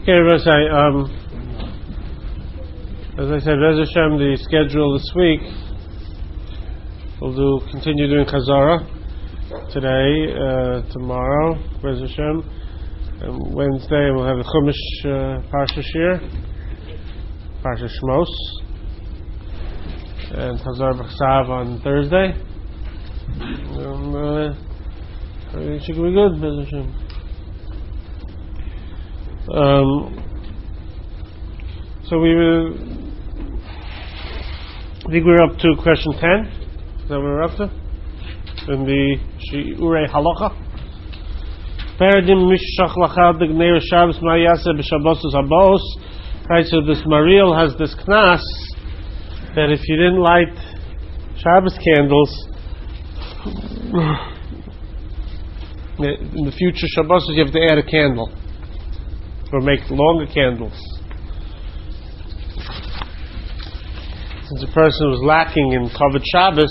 Okay, Rabbi, as I said, Rez Hashem, the schedule this week, we'll continue doing Chazara today, tomorrow, Rez Hashem, and Wednesday we'll have the Chumash Parsha Shir, Parsha Shmos, and Chazar B'Chsav on Thursday. It should be good, Rez Hashem. So I think we're up to question 10. Is that what we're up to? In the Shiurei Halacha. Paradim Mishach Lachad Gneir Shabbos Ma'yaseh B'Shabbosos Habos. Right, so this Mariel has this knas that if you didn't light Shabbos candles in the future Shabbosos, you have to add a candle or make longer candles. Since a person was lacking in Kavod Shabbos,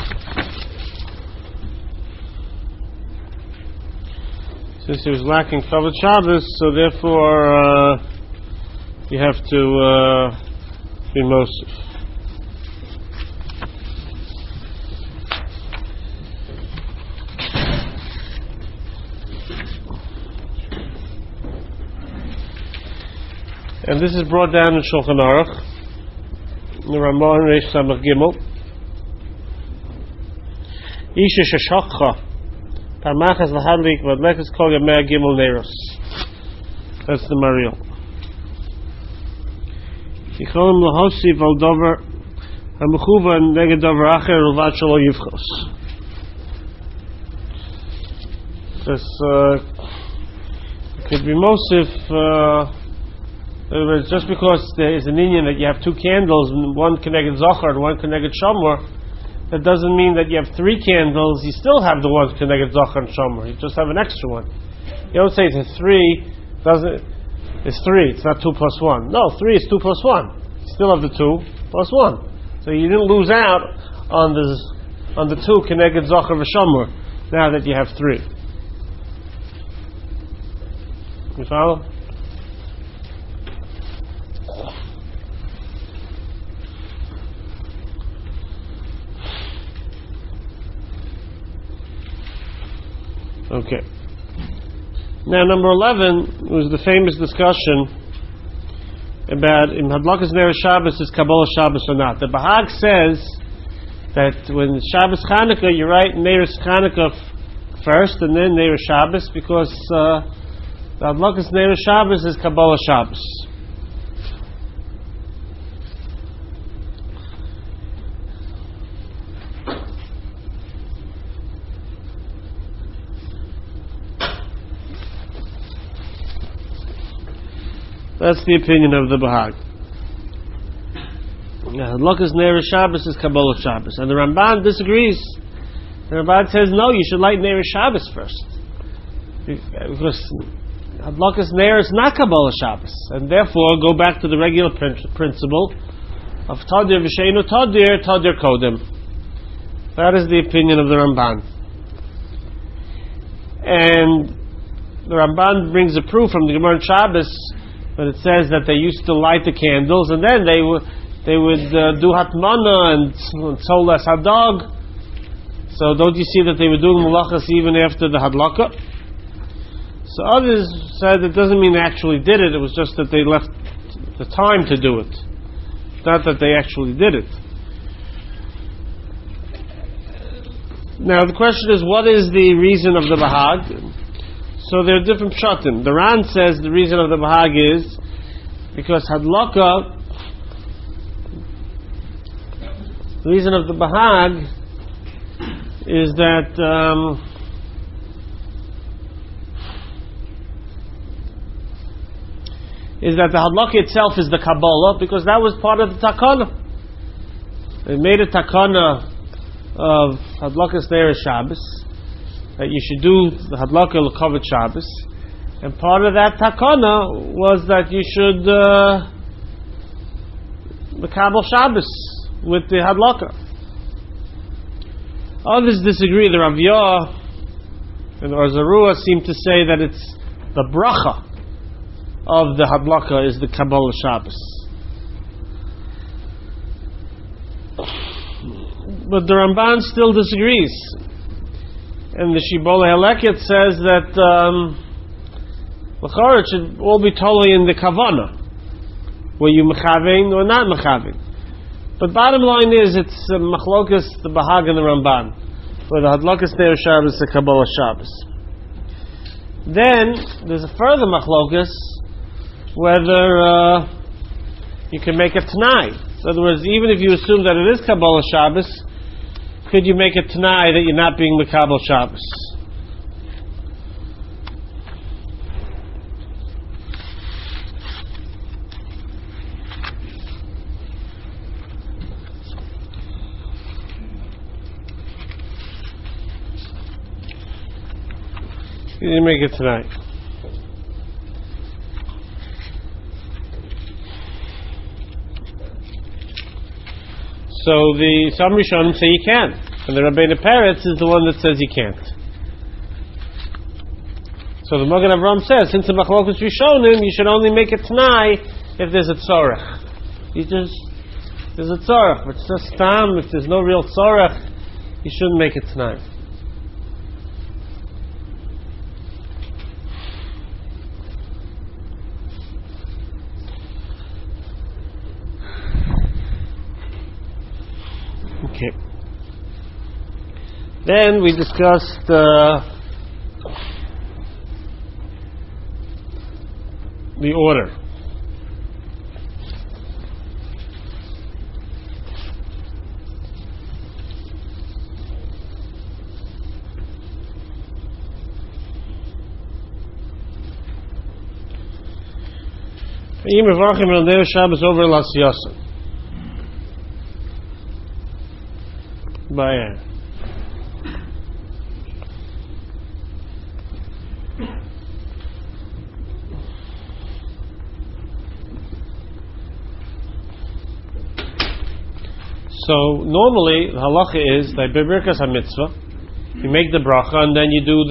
so therefore you have to be Mosif. And this is brought down in Shulchan Aruch. The Ramban Reish Samach Gimel. Isha sheshachcha parmachas lahadlik v'adlekas kol yamei Gimel neiros. That's the Mariel. Yicholim lahosiv al dover hamechuvan neged dover acher ulvad shelo yivchos. This could be Mosif. In other words, just because there is an inyan that you have two candles, one connected Zohar and one connected Shomer, that doesn't mean that you have three candles. You still have the one connected Zohar and Shomer. You just have an extra one. You don't say it's a three. It's three. It's not 2 plus 1. No, 3 is 2 plus 1. You still have the 2 plus 1. So you didn't lose out on the two connected Zohar and Shomer. Now that you have 3. You follow? Okay. Now, number 11 was the famous discussion about in Hadlakas Ner Shabbos is Kabbalah Shabbos or not. The Bahag says that when Shabbos Chanukah, you write Neiros Chanukah first and then Neiros Shabbos because the Hadlakas Ner Shabbos is Kabbalah Shabbos. That's the opinion of the Bahag. Hadlakas Neiros Shabbos is Kabbalah Shabbos. And the Ramban disagrees. The Ramban says, no, you should light Neiros Shabbos first. Because Hadlakas Neiros is not Kabbalah Shabbos. And therefore, go back to the regular principle of Tadir V'Sheinu Tadir, Tadir Kodem. That is the opinion of the Ramban. And the Ramban brings a proof from the Gemara in Shabbos. But it says that they used to light the candles and then they would do hatmana and solas hadog. So don't you see that they were doing malachas even after the hadlaka? So others said it doesn't mean they actually did it. It was just that they left the time to do it. Not that they actually did it. Now the question is, what is the reason of the Bahag? So there are different pshatim. The Ran says the reason of the Bahag is because Hadlaka, the reason of the Bahag is that the Hadlaka itself is the Kabbalah because that was part of the Takana. They made a Takana of Hadlakas Neiros Shabbos, that you should do the Hadlaka L'Kavod Shabbos, and part of that takana was that you should the Kabbalah Shabbos with the Hadlaka. Others disagree. The Rav Yah and Arzarua seem to say that it's the bracha of the hadlaka is the Kabbalah Shabbos. But the Ramban still disagrees. And the Shibola Haleket says that it should all be totally in the Kavana. Were you mechavein or not mechavein? But bottom line is, it's machlokas, the Bahag and the Ramban, where the hadlakas Ner Shabbos is the Kabbalah Shabbos. Then there's a further machlokas whether you can make a Tanai. In other words, even if you assume that it is Kabbalah Shabbos, could you make a Tanai that you're not being Mekabel Shabbos? You make it tonight. So some Rishonim say you can, and the Rabbeinu Peretz is the one that says you can't. So the Magen Avraham says, since the Machlokas Rishonim, you should only make it Tanai if there's a tzorech. There's a tzorech. If it's just tam, if there's no real tzorech, you shouldn't make it Tanai. Okay. Then we discussed the order. Yom Evrachim El Ner Shabbos over Lasiyasa. Baya. So normally the halacha is that b'birkas hamitzvah, you make the bracha and then you do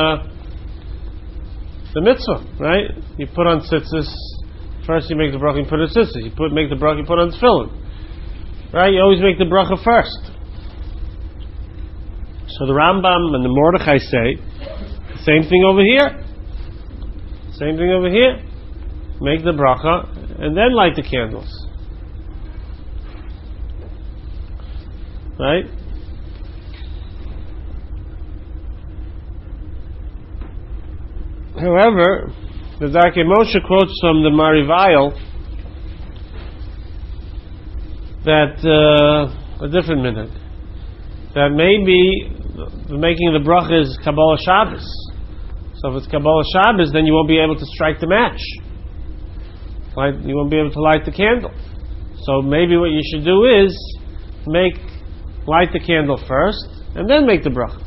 the mitzvah, right? You put on tzitzis. First you make the bracha, you put on tzitzis. Make the bracha, you put on tefillin, right? You always make the bracha first. So the Rambam and the Mordechai say, same thing over here. Same thing over here. Make the bracha and then light the candles. Right? However, the Darkei Moshe quotes from the Marivail that a different minute. That maybe the making of the bracha is Kabbalah Shabbos. So if it's Kabbalah Shabbos, then you won't be able to strike the match. Right? You won't be able to light the candle. So maybe what you should do is light the candle first, and then make the bracha.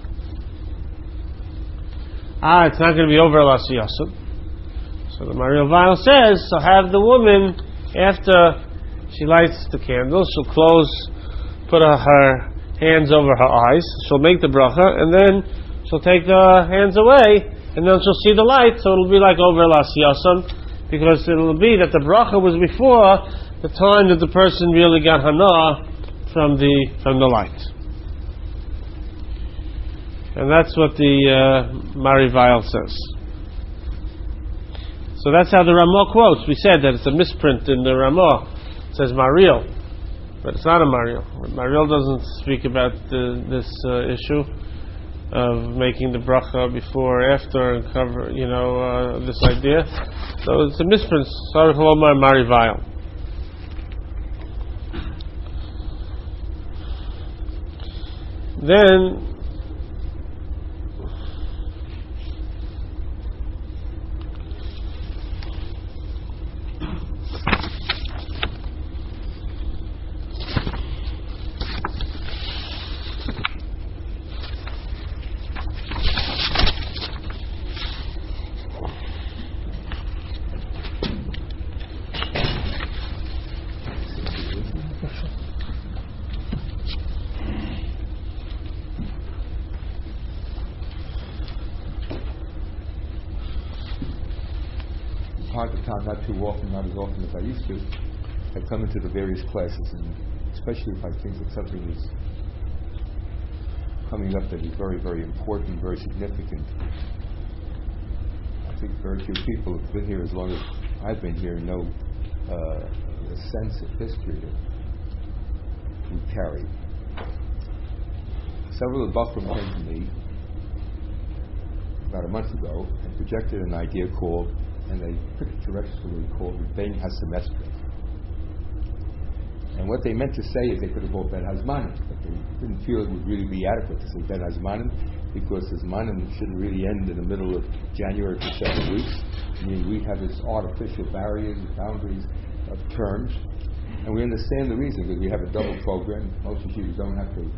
It's not going to be over Las Yasub. So the Mario Weil says, so have the woman, after she lights the candle, she'll put her hands over her eyes, she'll make the bracha, and then she'll take the hands away, and then she'll see the light, so it'll be like over Las Yasam, because it'll be that the bracha was before the time that the person really got hana from the light. And that's what the Marivail says. So that's how the Ramah quotes. We said that it's a misprint in the Ramah. It says Mariel, but it's not a Mariel. Mariel doesn't speak about this issue of making the bracha before or after and cover, this idea. So it's a misprint. Sorry for my Marivail. Then time to time, not too often, not as often as I used to, I come into the various classes, and especially if I think that something is coming up that is very, very important, very significant. I think very few people who've been here as long as I've been here know the sense of history that we carry. Several of the Bachram came to me about a month ago and projected an idea called, and they picturesquely called it Ben HaSemester. And what they meant to say is they could have called Ben Hazmanim, but they didn't feel it would really be adequate to say Ben Hazmanim, because Hazmanim shouldn't really end in the middle of January for 7 weeks. I mean, we have this artificial barriers and boundaries of terms, and we understand the reason, because we have a double program. Most yeshivas don't have to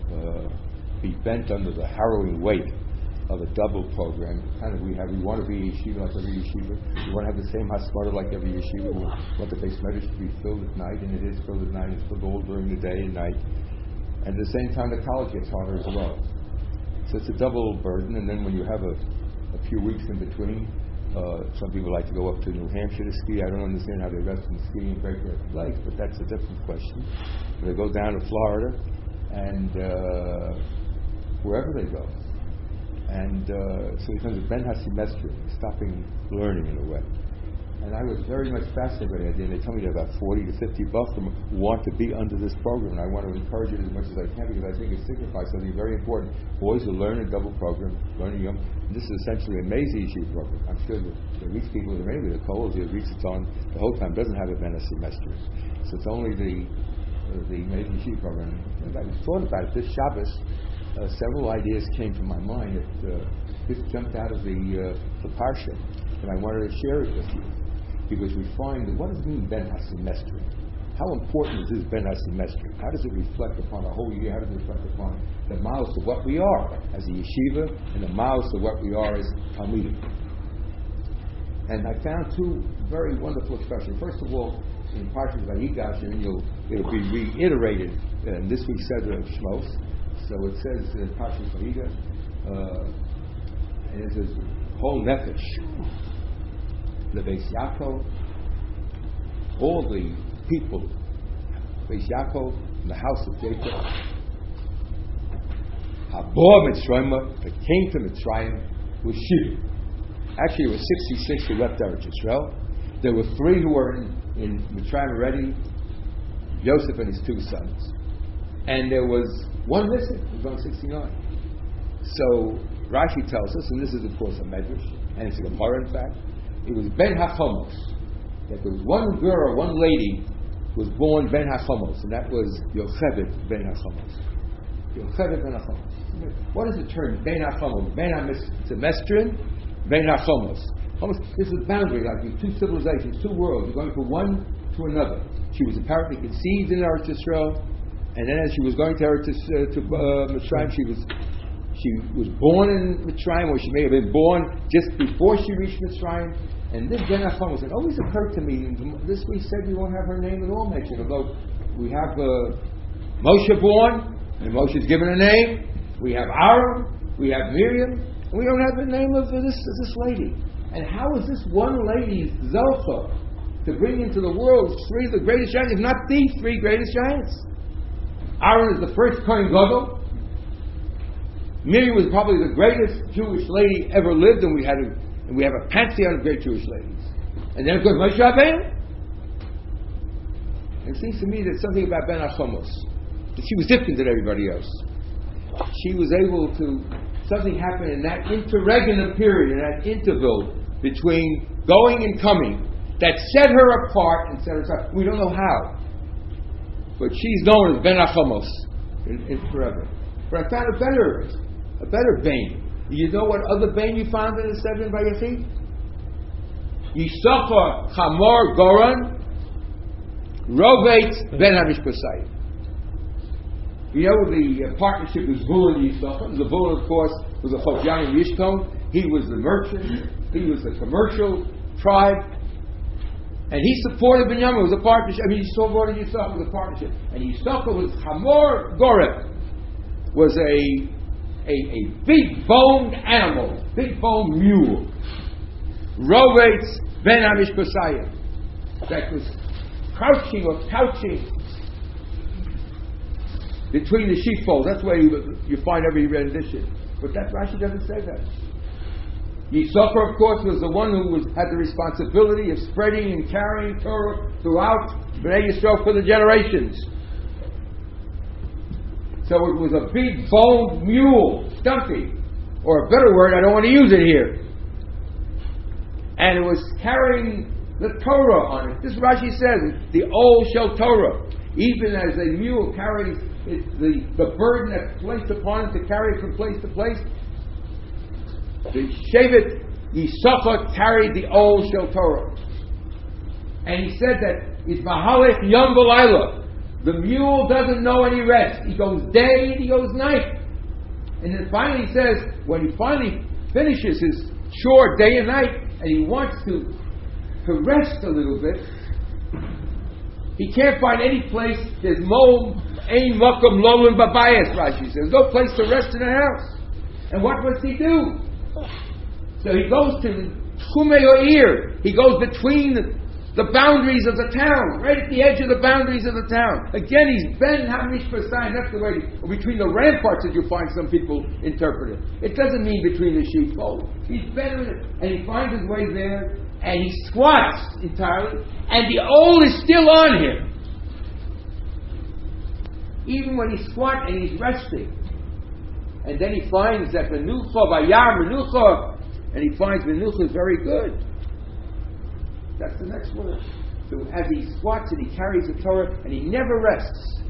be bent under the harrowing weight of a double program. We want to be a yeshiva like every yeshiva. We want to have the same hasbara like every yeshiva. We want the base medrash to be filled at night, and it is filled at night. It's filled all during the day and night. And at the same time, the college gets harder as well. So it's a double burden. And then when you have a few weeks in between, some people like to go up to New Hampshire to ski. I don't understand how they rest in skiing and break their legs, but that's a different question. They go down to Florida and wherever they go. And so it becomes a Ben HaSemester, stopping learning in a way. And I was very much fascinated by the idea. And they tell me that about 40 to 50 Bachram want to be under this program. And I want to encourage it as much as I can, because I think it signifies something very important. Boys will learn a double program, learning young. And this is essentially a Mezi Yeshiva program. I'm sure that the Reach people, maybe the Kollel, the Reach it's on the whole time, doesn't have a Ben HaSemester. So it's only the Mezi Yeshiva program. And I thought about it this Shabbos. Several ideas came to my mind that just jumped out of the parsha, and I wanted to share it with you, because we find that what does it mean Ben HaSemester? How important is this Ben HaSemester? How does it reflect upon a whole year? How does it reflect upon the miles of what we are as a yeshiva, and the miles of what we are as talmidim? And I found two very wonderful expressions. First of all, in Parshat Vayigash, and it'll be reiterated in this week's Seder of Shmos. So it says in Parshat Vayigash, and it says, whole nefesh, the Beis Yaakov, all the people, Beis Yaakov, in the house of Jacob, Habor Mitzrayim, that came to Mitzrayim, was Shiva. Actually, it was 66 who left Eretz Yisrael. There were 3 who were in Mitzrayim already, Joseph and his 2 sons. And there was 1 missing, it was on 69. So Rashi tells us, and this is of course a medrash, and it's a Gemara in fact, it was Ben HaChomos, that there was 1 girl, 1 lady, was born Ben HaChomos, and that was Yocheved Ben HaChomos. Yocheved Ben HaChomos. What is the term Ben HaChomos? Ben HaSemestrin, Ben HaChomos. This is a boundary, like these 2 civilizations, 2 worlds. You're going from one to another. She was apparently conceived in Eretz Yisrael, and then as she was going to Mitzrayim, she was born in Mitzrayim, or she may have been born just before she reached Mitzrayim. And this Ben HaChomos, it always occurred to me, this week said we won't have her name at all mentioned, although we have Moshe born, and Moshe's given a name, we have Aaron, we have Miriam, and we don't have the name of this lady. And how is this one lady, Zocha, to bring into the world 3 of the greatest giants, if not the 3 greatest giants? Aaron is the first Kohen Gadol. Miriam was probably the greatest Jewish lady ever lived, and we have a pantheon of great Jewish ladies. And then of course Moshe Rabbeinu. And it seems to me that something about Ben HaChomos, that she was different than everybody else. She was able to, something happened in that interregnum period, in that interval between going and coming, that set her apart and set her aside. We don't know how, but she's known as Ben HaChomos in forever. But I found a better vein. You know what other vein you found in the 7 Vayechi? Yisachar Chamor Goran Rovet Ben HaMishpasayim. You know the partnership with Zvulun and Yisachar. Zvulun, of course, was a Chofyan Yishton. He was the merchant. He was the commercial tribe. And he supported Binyamin. It was a partnership. He supported Yisachar. It was a partnership. And Yisachar was Chamor Goran. Was a big boned animal, big boned mule. Rovetz Ben Amishkosayim, that was crouching or couching between the sheepfold. That's where you find every rendition. But that Rashi doesn't say that. Yisachar, of course, was the one who had the responsibility of spreading and carrying Torah throughout Bnei Yisrael for the generations. So it was a big boned mule, donkey, or a better word, I don't want to use it here. And it was carrying the Torah on it. This Rashi says, the Ol Shel Torah. Even as a mule carries the burden that's placed upon it to carry it from place to place, the Shevet Yisachar carried the Ol Shel Torah. And he said that it's Mahalech Yom V'Layla. The mule doesn't know any rest. He goes day and he goes night. And then finally he says, when he finally finishes his chore day and night, and he wants to rest a little bit, he can't find any place. There's ein makom lolim babayis, Rashi says. There's no place to rest in the house. And what must he do? So he goes to Tchumei Ha'ir. He goes between the boundaries of the town, right at the edge of the boundaries of the town. Again, he's Ben HaMishpasayin. That's the way, between the ramparts that you find some people interpret it. It doesn't mean between the sheepfold. He's Ben, and he finds his way there, and he squats entirely, and the Ol is still on him. Even when he's squat and he's resting. And then he finds that Menucha, Vayar Menucha, and he finds Menucha is very good. That's the next word. So as he squats and he carries the Torah and he never rests.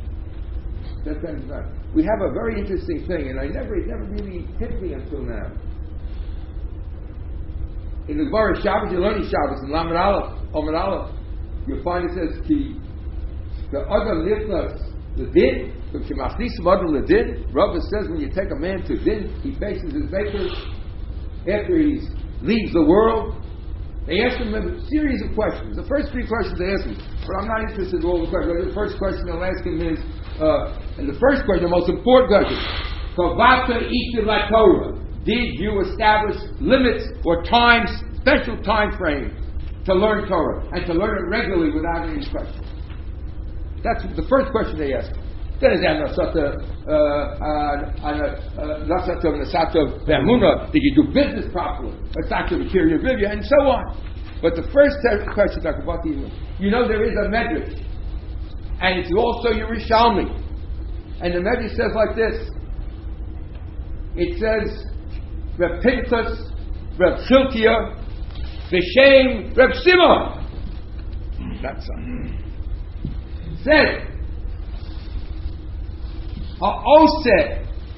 We have a very interesting thing, and it never really hit me until now. In the Gemara Shabbos, you're learning Shabbos in Lamed Aleph, Omer Aleph, you'll find it says, Ki the Adam Nichnas the Din, the Din. Rava says when you take a man to Din, he faces his maker after he leaves the world. They ask him a series of questions. The first three questions they ask him, but I'm not interested in all the questions. The first question they'll ask him is, and the first question, the most important question, Kavata Ita La Torah. Did you establish limits or times, special time frames to learn Torah and to learn it regularly without any question? That's the first question they ask him. Then is did you do business properly? And so on. But the first question, you know there is a medrash, and it's also Yerushalmi, and the medrash says like this. It says, Reb Pinchas, Reb Chilkiah, B'Shem Reb Shimon. That's it. Says, Ha'oseh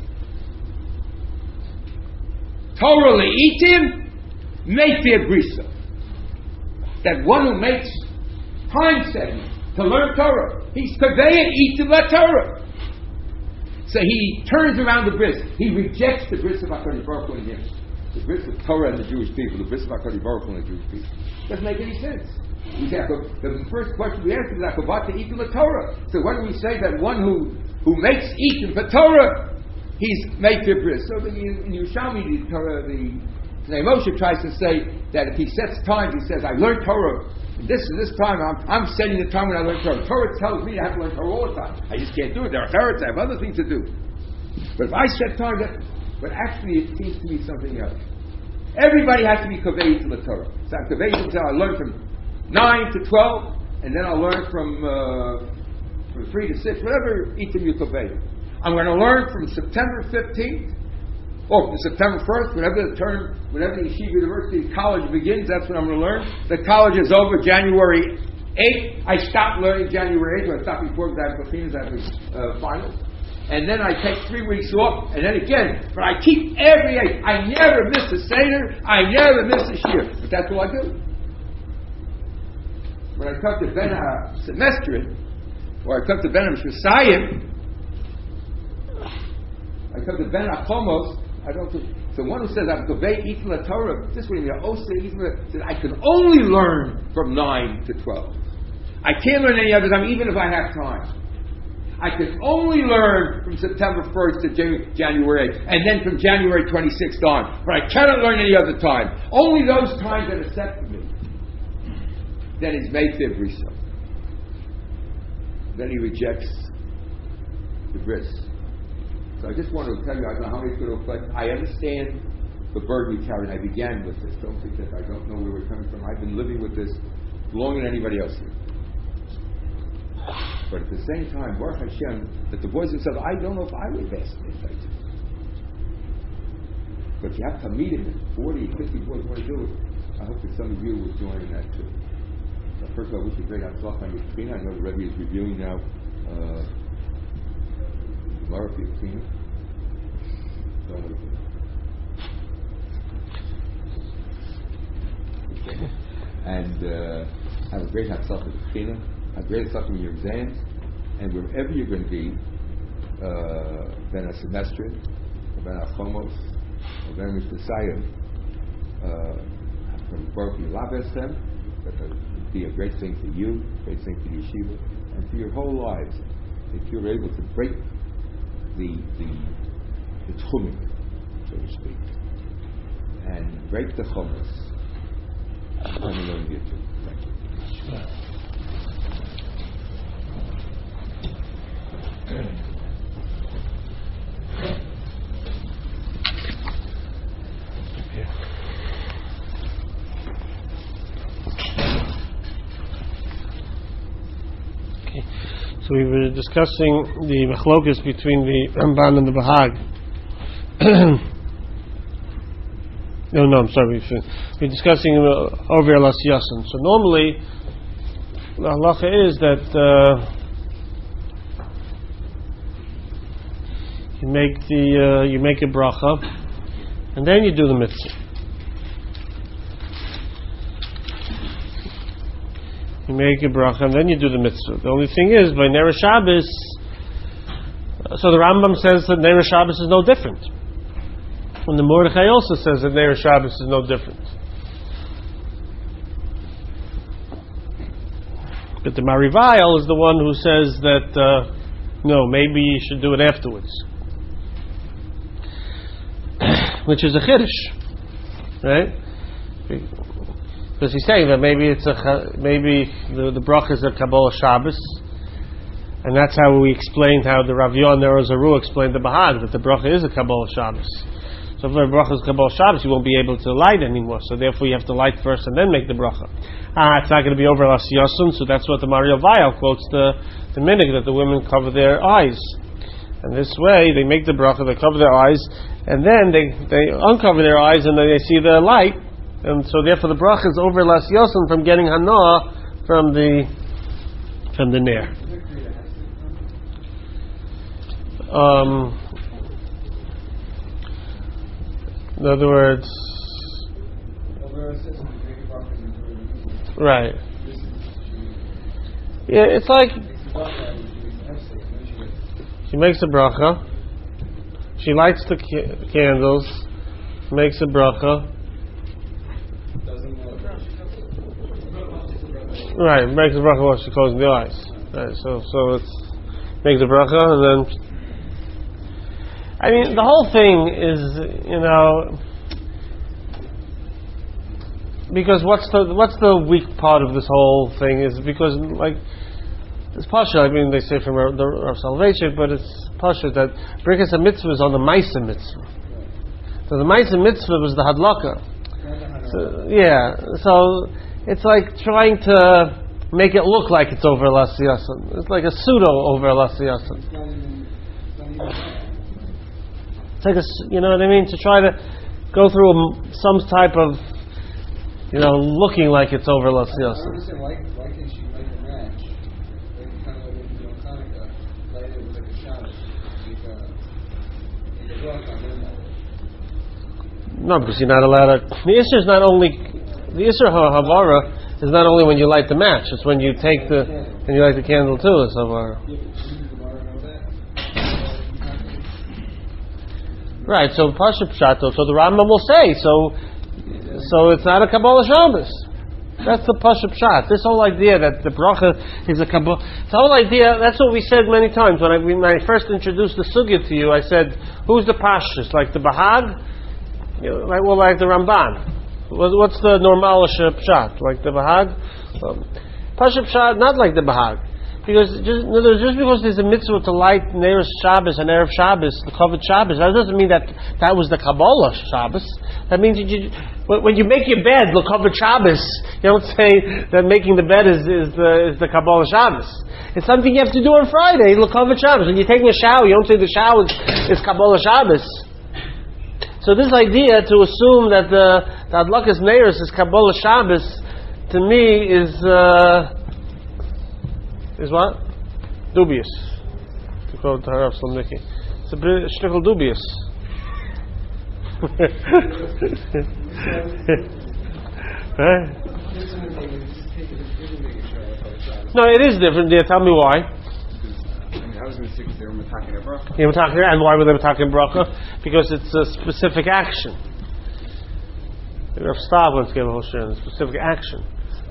Torah le'itim meifir brisa. That one who makes time setting to learn Torah, he's kaveh itim la Torah. So he turns around the bris. He rejects the bris of HaKadosh Baruch Hu in him. The bris of Torah and the Jewish people, the bris of HaKadosh Baruch Hu and the Jewish people. Doesn't make any sense. The first question we ask is Akavata Itim la Torah. So when we say that one who makes Itim for Torah, he's Meifir Bris. So in Yerushalmi, the Torah, the Moshe tries to say that if he sets times, he says, I learned Torah. This time, I'm setting the time when I learn Torah. Torah tells me I have to learn Torah all the time. I just can't do it. There are ferrets. I have other things to do. But if I set time, but actually it seems to be something else. Everybody has to be Kaveh to the Torah. So I'm Kaveh to I learn from 9 to 12, and then I'll learn from 3 to 6, whatever Itim you Kaveh. I'm going to learn from September 15th, or from September 1st, whenever the Yeshiva University college begins, that's when I'm going to learn. The college is over January 8th. I stopped learning January 8th, I stopped before the Batinas at the finals. And then I take 3 weeks off, and then again. But I keep every 8th. I never miss a Seder, I never miss a Shir. But that's what I do. When I come to Ben HaSemestrin, or I come to Ben HaMishpasayim, I come to Ben HaChomos, I don't do. So one who says, I'm Kaveh Itim la Torah, this way, says, I can only learn from 9 to 12. I can't learn any other time, even if I have time. I can only learn from September 1st to January 8th, and then from January 26th on. But I cannot learn any other time. Only those times that are set for me. then he's Meitiv Risa. Then he rejects the bris. So I just want to tell you, I don't know how many could reflect. I understand the burden we carry, and I began with this. Don't think that I don't know where we're coming from. I've been living with this longer than anybody else here. But at the same time, Baruch Hashem, that the boys themselves, I don't know if I would have asked this. But you have to meet him, 40, 50 boys want to do it. I hope that some of you will join in that too. So first of all, I wish you great Hatzlach on your Pina. I know the Rebbe is reviewing now Gemara for your Pina. And have a great Hatzlach with the Pina. Have a great Hatzlach in your exams. And wherever you're going to be, then a semester, then a chomos, then Mr. Sayim, from Baruch Yilabesem, that will be a great thing for you, a great thing for the yeshiva, and for your whole lives, if you're able to break the tchumim, so to speak, and break the chomos. I'm going to get to. Thank you. So we were discussing the machlokas between the Ramban and the Bahag. I'm sorry. We're discussing over Las Yasin. So normally, the halacha is that you make a bracha, and then you do the mitzvah. You make a bracha and then you do the mitzvah. The only thing is, by Ner Shabbos, so the Rambam says that Ner Shabbos is no different. And the Mordechai also says that Ner Shabbos is no different. But the Marivail is the one who says that, no, maybe you should do it afterwards. Which is a chiddush, right? Because he's saying that maybe the bracha is a Kabbalah Shabbos, and that's how we explained how the Rav Yon Nerozaru explained the Bahag, that the bracha is a Kabbalah Shabbos. So if the bracha is Kabbalah Shabbos, you won't be able to light anymore. So therefore, you have to light first and then make the bracha. It's not going to be over Las Yosun, so that's what the Mario Vayal quotes the minig, that the women cover their eyes. And this way, they make the bracha, they cover their eyes, and then they uncover their eyes, and then they see the light. And so therefore the bracha is over Las Yosin from getting Hana from the Ner. In other words, right. Yeah, it's like she makes a bracha, she lights the candles, makes a bracha. Right, makes a bracha while she closes the eyes. Right, so it's makes a bracha and then. I mean, the whole thing is, because what's the weak part of this whole thing is because like it's pasha. I mean, they say from the Rav Soloveitchik, but it's pasha that Birkas HaMitzvah is on the Ma'aseh Mitzvah. So the Ma'aseh Mitzvah was the Hadlaka. So it's like trying to make it look like it's over Las Yasin. It's like a pseudo over Las Yasin. It's like you know what I mean? To try to go through some type of, looking like it's over Las Yasin. Why can't she light a match? Like kind of like when you do Hanukkah, light it with like a Shabbos, make a block on it. No, because you're not allowed to. The Isser is not only. The Isser Havara is not only when you light the match; it's when you take and you light the candle too. It's Havara. Right. So Pasha Pshato. So the Rambam will say so it's not a Kabbalah Shabbos. That's the Pasha Pshat. This whole idea that the bracha is a Kabbalah. The whole idea. That's what we said many times when I first introduced the sugya to you. I said, "Who's the Pashas? Like the Bahag, like the Ramban." What's the normal pshat? Like the Bahag? Pashup pshat, not like the Bahag. Because just because there's a mitzvah to light Neiros Shabbos and Erev Shabbos, the Kavod Shabbos, that doesn't mean that was the Kabbalah Shabbos. That means when you make your bed, the Kavod Shabbos, you don't say that making the bed is the Kabbalah Shabbos. It's something you have to do on Friday, the Kavod Shabbos. When you're taking a shower, you don't say the shower is Kabbalah Shabbos. So this idea to assume that the Adlakas Neiros is Kabbalah Shabbos, to me is what? Dubious. To quote Harav Slomniki. It's a shtickle dubious. Right? No, it is different. Yeah, tell me why. I was going to say because they were attacking a bracha. Yeah, and why were they attacking bracha? Because it's a specific action. Rav Stav once gave a whole share on specific action.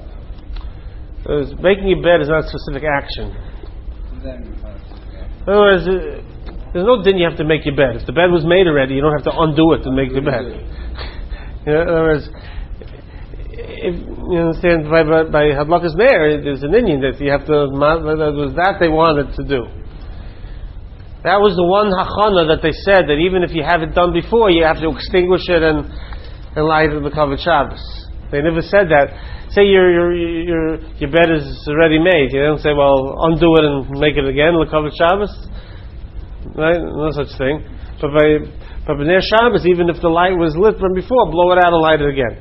Making your bed is not a specific action. In other words, there's no din you have to make your bed. If the bed was made already, you don't have to undo it to make the bed. In other words, if you understand, by Hadlakas Neir, there's an Indian that you have to. That was that they wanted to do. That was the one hachana that they said that even if you have it done before, you have to extinguish it and light it with Kavod Shabbos. They never said that. Say your bed is already made. You don't say, well, undo it and make it again, L'Kavod Shabbos. Right? No such thing. But by B'nei Shabbos, even if the light was lit from before, blow it out and light it again.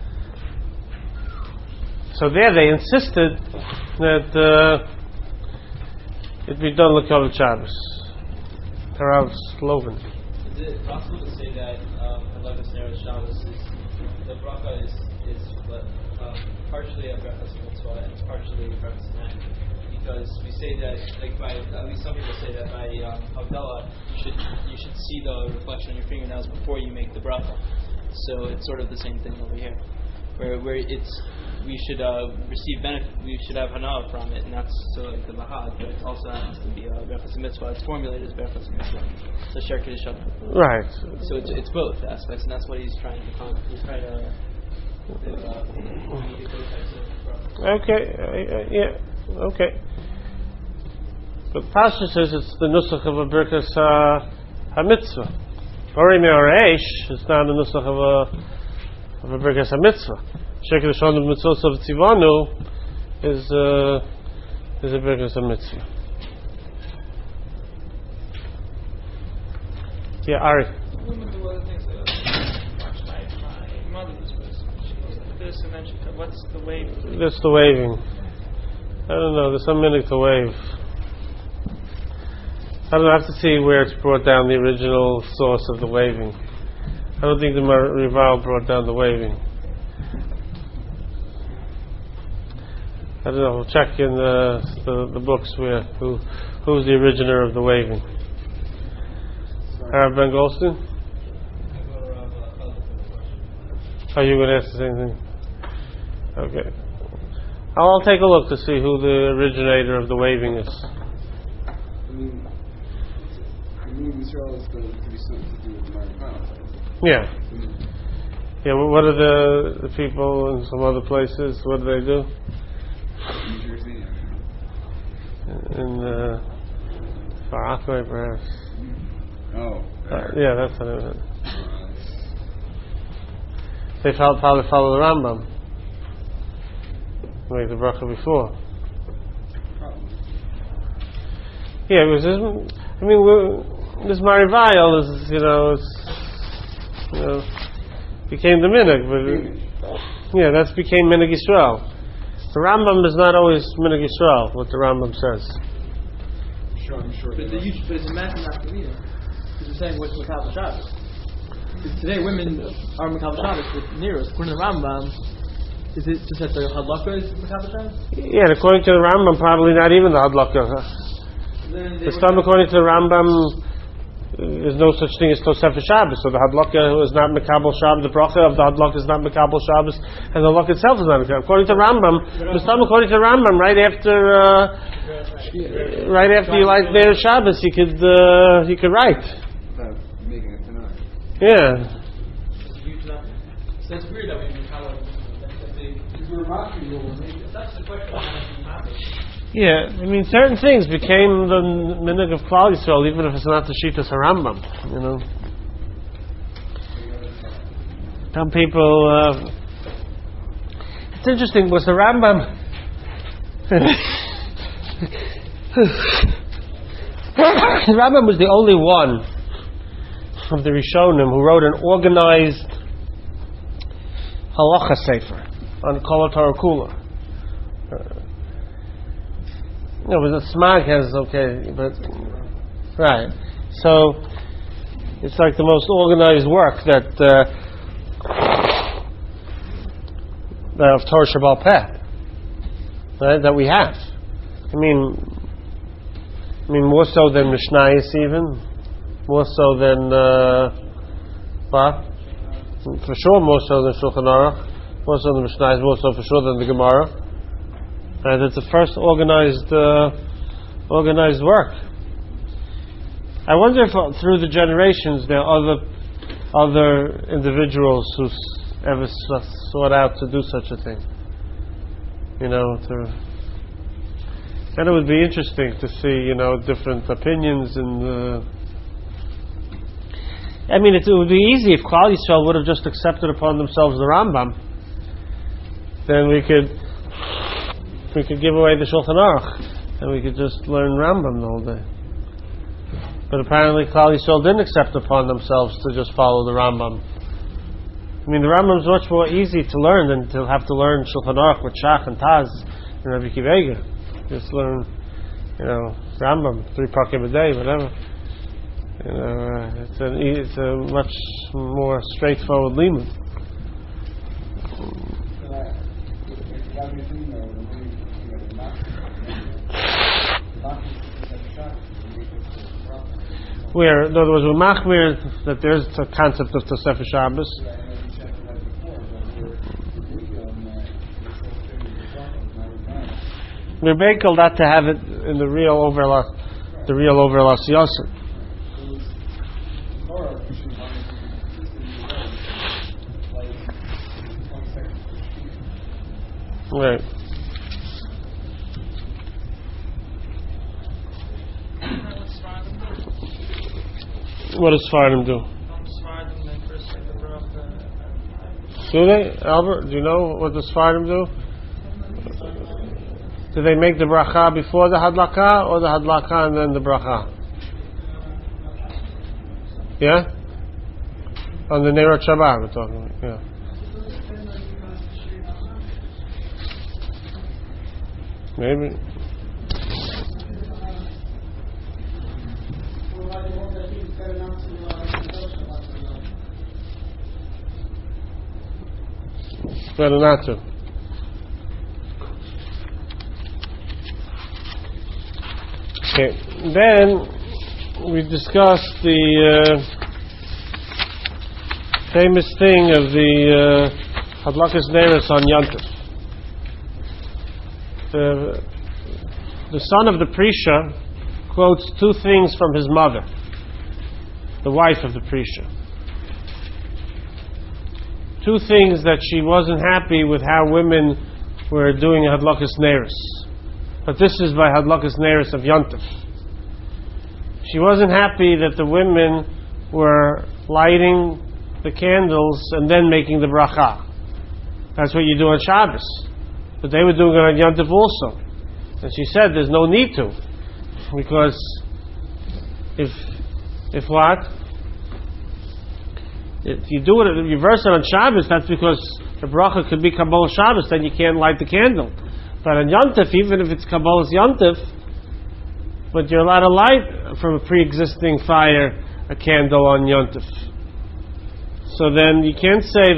So there they insisted that it be done L'Kavod Shabbos. Harav Sloven. Is it possible to say that Hadlakas Neiros Shabbos is the bracha is partially a brachas mitzvah and it's partially a brachas act? Because we say that, like by at least some people say that by Havdalah you should see the reflection on your fingernails before you make the bracha. So it's sort of the same thing over here, where it's we should receive benefit, we should have hana from it, and that's so like the bahag, but it also happens to be a brachas mitzvah. It's formulated as brachas mitzvah. So shar kiddush. Right. So it's both aspects, and that's what he's trying to find. He's trying to. Okay, yeah, okay. But Pasha says it's the nusach of a birkas ha-mitzvah. Ori me'oreish is not the nusach of a birkas ha-mitzvah. Sheker Shon of mitzvos of tzivanu is a birkas ha-mitzvah. Yeah, Ari. What's the waving? That's the waving. I don't know. There's some minute to wave. I don't know. I have to see where it's brought down the original source of the waving. I don't think the Rival brought down the waving. I don't know. We'll check in the books who's the originator of the waving. Ben Goldstein? Are you going to ask the same thing? Okay. I'll take a look to see who the originator of the waving is. I mean Israel is going to be something to do with the Maripal. Yeah. Yeah, what are the people in some other places? What do they do? New Jersey. In Far Rockaway, perhaps. Oh. Yeah, that's what it is. They probably follow the Rambam. Make the bracha before. Probably. Yeah, because this Marivayel is, became the minhag, but that became minhag Yisrael. The Rambam is not always minhag Yisrael, what the Rambam says. I'm sure. But it's a massive nafkamina. Because you're saying what's Makabel Shabbos. Because today women are Makabel Shabbos with Neros. According to the Rambam, is it just that the Hadlaka is Makabel Shabbos? Yeah, and according to the Rambam, probably not even the Hadlaka. It's not according to the Rambam. There's no such thing as Tosefet Shabbos, so the Hadlaka is not Makabel Shabbos. The bracha of the Hadlaka is not Makabel Shabbos, and the Hadlaka itself is not Makabel. According to Rambam, according to Rambam, right after you light their Shabbos, you could write. Making it tonight. Yeah. So it's weird that we That's the question. Yeah, I mean, certain things became the minhag of Klal Yisrael, even if it's not the Shitas Harambam. You know, some people. It's interesting. Was the Rambam? The Rambam was the only one of the Rishonim who wrote an organized halacha sefer on Kol Torah Kula. No, but the Smag has but right. So it's like the most organized work that of Torah Shebaal Peh, right? That we have. I mean, more so than Mishnayos, even more so than what? For sure, more so than Shulchan Aruch, more so than Mishnayos, more so for sure than the Gemara. And it's the first organized work. I wonder if through the generations there are other individuals who ever sought out to do such a thing. You know, and it would be interesting to see, different opinions and. I mean, it would be easy if Klal Yisrael would have just accepted upon themselves the Rambam. Then we could give away the Shulchan Aruch, and we could just learn Rambam the whole day. But apparently Klal Yisrael didn't accept upon themselves to just follow the Rambam. I mean, the Rambam is much more easy to learn than to have to learn Shulchan Aruch with Shach and Taz and Rabbi Akiva Eiger. Just learn, Rambam, 3 pakim a day, whatever. It's a much more straightforward limud. Where, in other words, we're machmir that there's a concept of Tosefes Shabbos. We're bekel not to have it in the real overlap Yosef. Right. What does Sfardim do? Do they, Albert? Do you know what the Sfardim do? Do they make the bracha before the hadlaka, or the hadlaka and then the bracha? Yeah? On the Neirot Shabbat we're talking about, yeah. Maybe. Better not to. Okay, then we discussed the famous thing of the Hadlakas Neiros on Yantif. The son of the Prisha quotes 2 things from his mother, the wife of the Prisha. 2 things that she wasn't happy with how women were doing Hadlakas Neiros. But this is by Hadlakas Neiros of Yantif. She wasn't happy that the women were lighting the candles and then making the bracha. That's what you do on Shabbos. But they were doing it on Yantif also. And she said there's no need to. Because if what? If you do it, if you verse it on Shabbos, that's because the bracha could be Kabbalah Shabbos, then you can't light the candle. But on Yantif, even if it's Kabbalah's Yantif, but you're allowed to light from a pre-existing fire a candle on Yantif. So then you can't say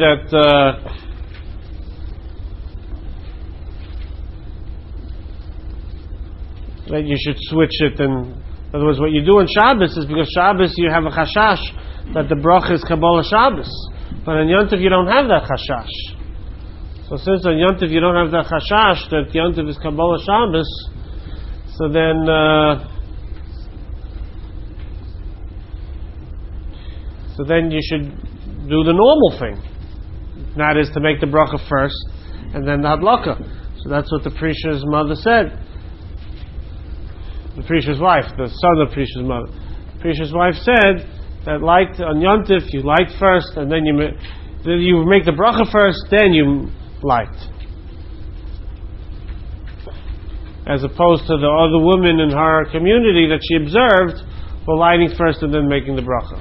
that you should switch it. And in other words, what you do on Shabbos is because Shabbos you have a chashash that the bracha is Kabbalah Shabbos. But on Yantif you don't have that chashash. So since on Yantif you don't have that chashash that Yantif is Kabbalah Shabbos, so then you should do the normal thing. That is to make the bracha first and then the hadlaka. So that's what the Prisha's mother said. The Prisha's wife, the son of Prisha's mother. Prisha's wife said that light on Yontif, you light first, and then you make the bracha first, then you light. As opposed to the other women in her community that she observed were lighting first and then making the bracha.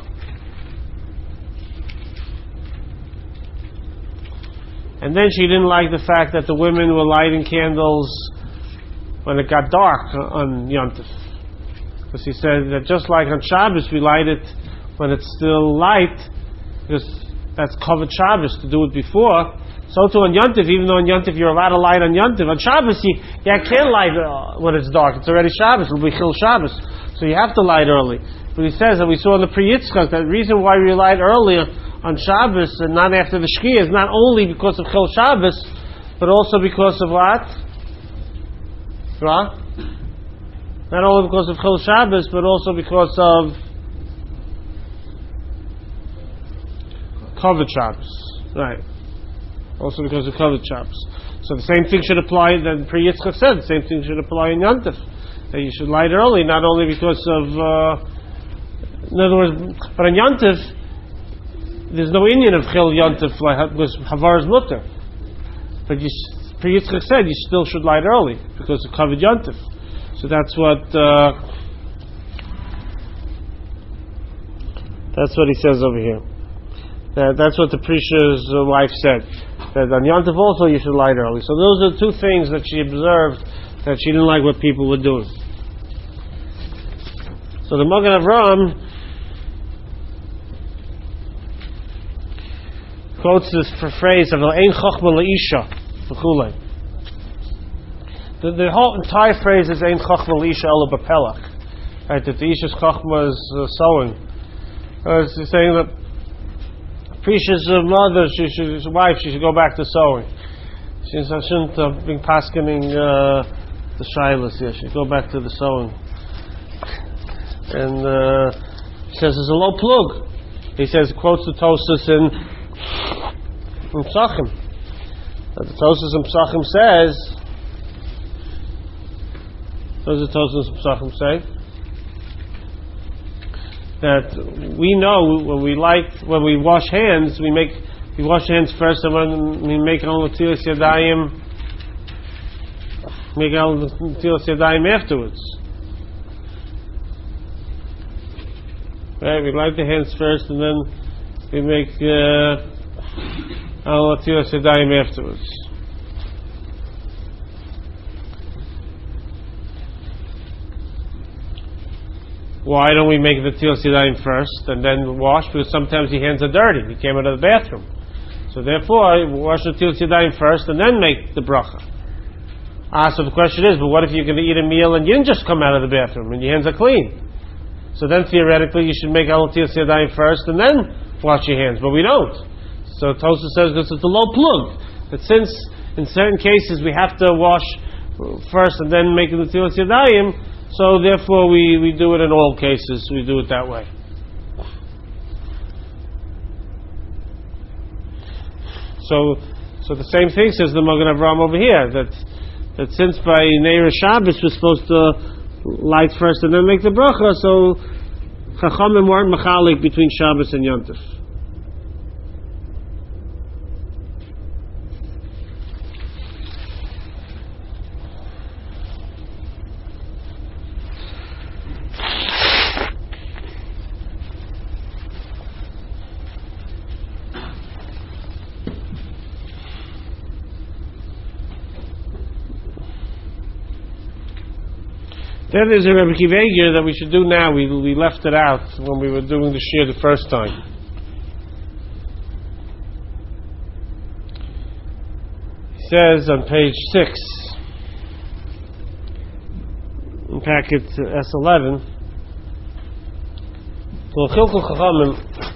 And then she didn't like the fact that the women were lighting candles when it got dark on Yontif. Because he said that just like on Shabbos we light it when it's still light, because that's covered Shabbos to do it before. So too on Yontif, even though on Yontif you're allowed to light on Yontif, on Shabbos you can't light when it's dark. It's already Shabbos. It'll be Chil Shabbos. So you have to light early. But he says that we saw in the Pri Yitzchak that the reason why we light earlier on Shabbos and not after the Shkia is not only because of Chil Shabbos, but also because of what? Right? Not only because of Chil Shabbos, but also because of Kavod Shabbos. Right. Also because of Kavod Shabbos. So the same thing should apply, that Pri Yitzchak said, the same thing should apply in Yontif. That you should light early, not only because of, in other words, but in Yontif, there's no Indian of Chil Yontif, because Havar is Mutter. But Pri Yitzchak said you still should light early, because of Kavod Yontif. So that's what he says over here. That's what the Prisha's wife said. That on Yontif also you should light early. So those are the two things that she observed that she didn't like what people were doing. So the Magen Avraham quotes this phrase of Ein Chochma L'Isha V'chulei. The whole entire phrase is Ein Chochma L'Isha Ela B'Pelach. Right, that the Isha's Chochma is sewing. It's saying that Prisha's mother, his wife, she should go back to sewing. She shouldn't have been paskening the shilas here. She should go back to the sewing. And he says there's a low plug. He says, quotes the Tosas in Psachim. The Tosas in Psachim says, what does the Tosas in Psachim say? That we know when we wash hands, we wash hands first, and when we make al natilas yadayim, make al natilas yadayim afterwards. Right, we light the hands first, and then we make al natilas yadayim afterwards. Why don't we make the Tilas Yadayim first and then wash? Because sometimes your hands are dirty. You came out of the bathroom. So therefore, wash the Tilas Yadayim first and then make the bracha. So the question is, but what if you're going to eat a meal and you didn't just come out of the bathroom and your hands are clean? So then theoretically you should make al Tilas Yadayim first and then wash your hands. But we don't. So Tosha says this is the low plug. That since in certain cases we have to wash first and then make the Tilas Yadayim, so therefore we do it in all cases. We do it that way. So the same thing says the Magen Avraham over here, that since by Neir Shabbos we're supposed to light first and then make the bracha, so Chachamim weren't machalik between Shabbos and Yontif. Then there's a Rebbe Kiva Eiger that we should do now. We left it out when we were doing the shir the first time. He says on page 6, in packet S11, L'chilkul Chachamim,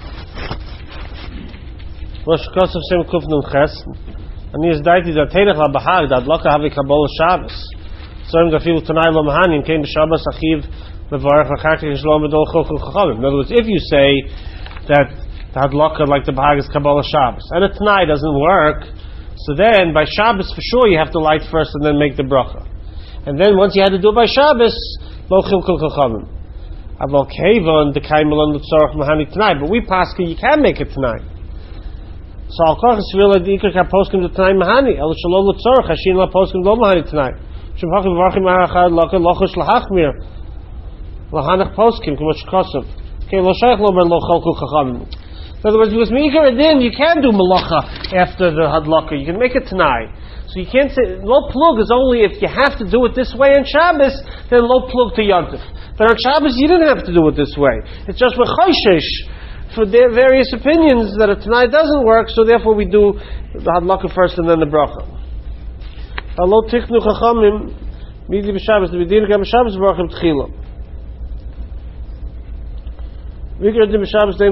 L'shkosov Shem Kufnum Ches, Ani is daiti that Teinach La Bahag, that Laka Havi Kabbalah Shabbos. In other words, if you say that the hadlaka like the Bahag is Kabbalah Shabbos, and a Tanai doesn't work, So then, by Shabbos, for sure, you have to light first and then make the bracha. And then, once you had to do it by Shabbos, lo chilkul chachamim. Aval kevon dekaimelon l'tzorach mahani tonight. But we paskin, you can make it tonight. So al koch esvila d'ikar ka poskim d'tonight mahani. El shalom l'tzorach hashin la poskim lo mahani tonight. Shem hachim v'archim arachad laka lochush l'hachmir. Lahanach poskim, k'mosh kosov. Okay, lo shayach lo ben lo chilkul chachamim. In other words, because Meikar Adin, you can do Malacha after the Hadlaka. You can make it tonight. So you can't say, Lo Plug is only if you have to do it this way on Shabbos, then Lo Plug to Yontif. But on Shabbos, you didn't have to do it this way. It's just with Chayshish, for their various opinions, that tonight doesn't work, so therefore we do the Hadlaka first and then the Bracha. Lo Tichnu Chachamim, Midi B'Shabbos, the B'Din Gam Shabbos, Barachim Tchila. So therefore he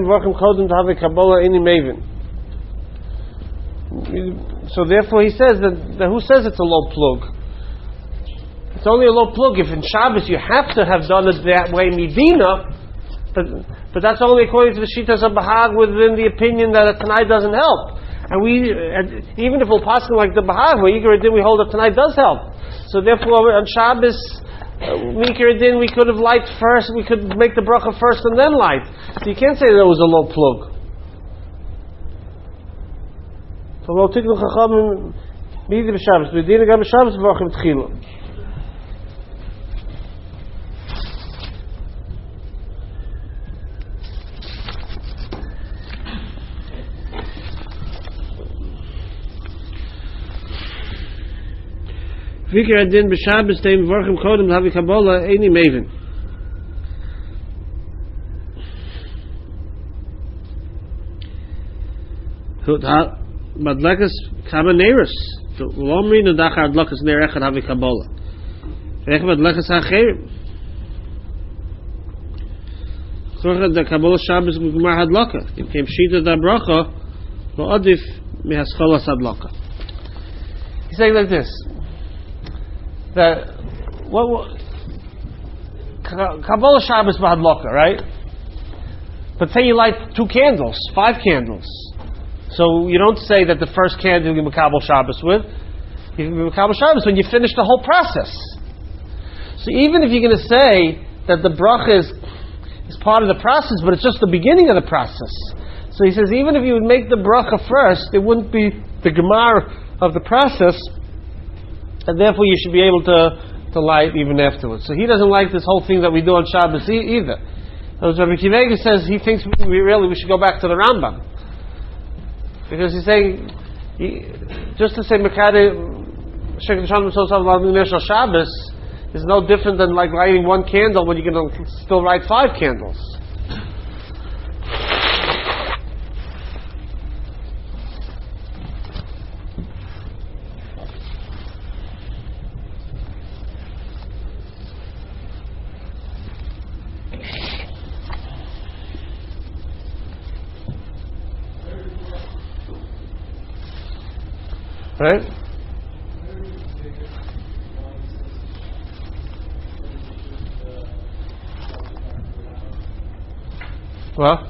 says that who says it's a low plug? It's only a low plug if in Shabbos you have to have done it that way Medina, but that's only according to the Shitas of Bahag within the opinion that a tonight doesn't help. And even if we'll pass like the Bahag, we hold that tonight does help. So therefore on Shabbos Mikra Din, we could have light first, we could make the bracha first and then light. So you can't say there was a low plug. So lo tiknu chachamim midi b'Shabbos, b'dina gam b'Shabbos v'achim tchila. Vikir Adin b'Shabbos teim v'orchim kodem l'havi Kabbalah eini mevin. Madlekas kama neiros. L'omri nadachar adlakas neir echad havi Kabbalah. Ech madlekas ha'cherim. Tzorcha da Kabbalah Shabbos g'gmar hadlaka. Im kem shita da bracha lo adif mehascholas hadlaka. He's saying like this. That Kabbalah Shabbos b'Hadlaka, right? But say you light 2 candles, 5 candles. So you don't say that the first candle you Kabbalah Shabbos with. You can Kabbalah Shabbos when you finish the whole process. So even if you're going to say that the bracha is part of the process, but it's just the beginning of the process. So he says even if you would make the bracha first, it wouldn't be the gemar of the process. And therefore you should be able to light even afterwards. So he doesn't like this whole thing that we do on Shabbos either. So Rabbi Kivega says he thinks we should go back to the Rambam. Because he's saying, just to say Mekade Shabbos is no different than like lighting 1 candle when you're going to still light 5 candles. Right? Well,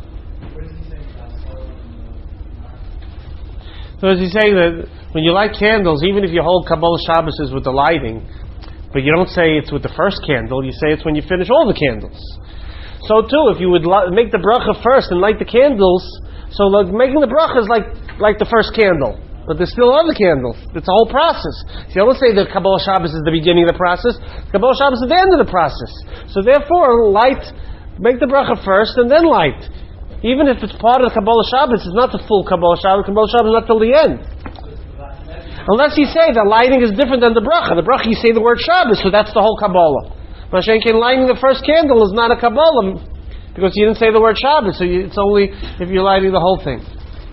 so is he saying that when you light candles, even if you hold Kabbalah Shabbos is with the lighting, but you don't say it's with the first candle, you say it's when you finish all the candles. So too, if you would make the bracha first and light the candles, so like making the bracha is like the first candle. But there's still other candles. It's a whole process. So you don't say that Kabbalah Shabbos is the beginning of the process. Kabbalah Shabbos is the end of the process. So therefore, make the bracha first and then light. Even if it's part of the Kabbalah Shabbos, it's not the full Kabbalah Shabbos. Kabbalah Shabbos is not till the end. Unless you say that lighting is different than the bracha. The bracha you say the word Shabbos, so that's the whole Kabbalah. Mashenkin, lighting the first candle is not a Kabbalah because you didn't say the word Shabbos. So it's only if you're lighting the whole thing.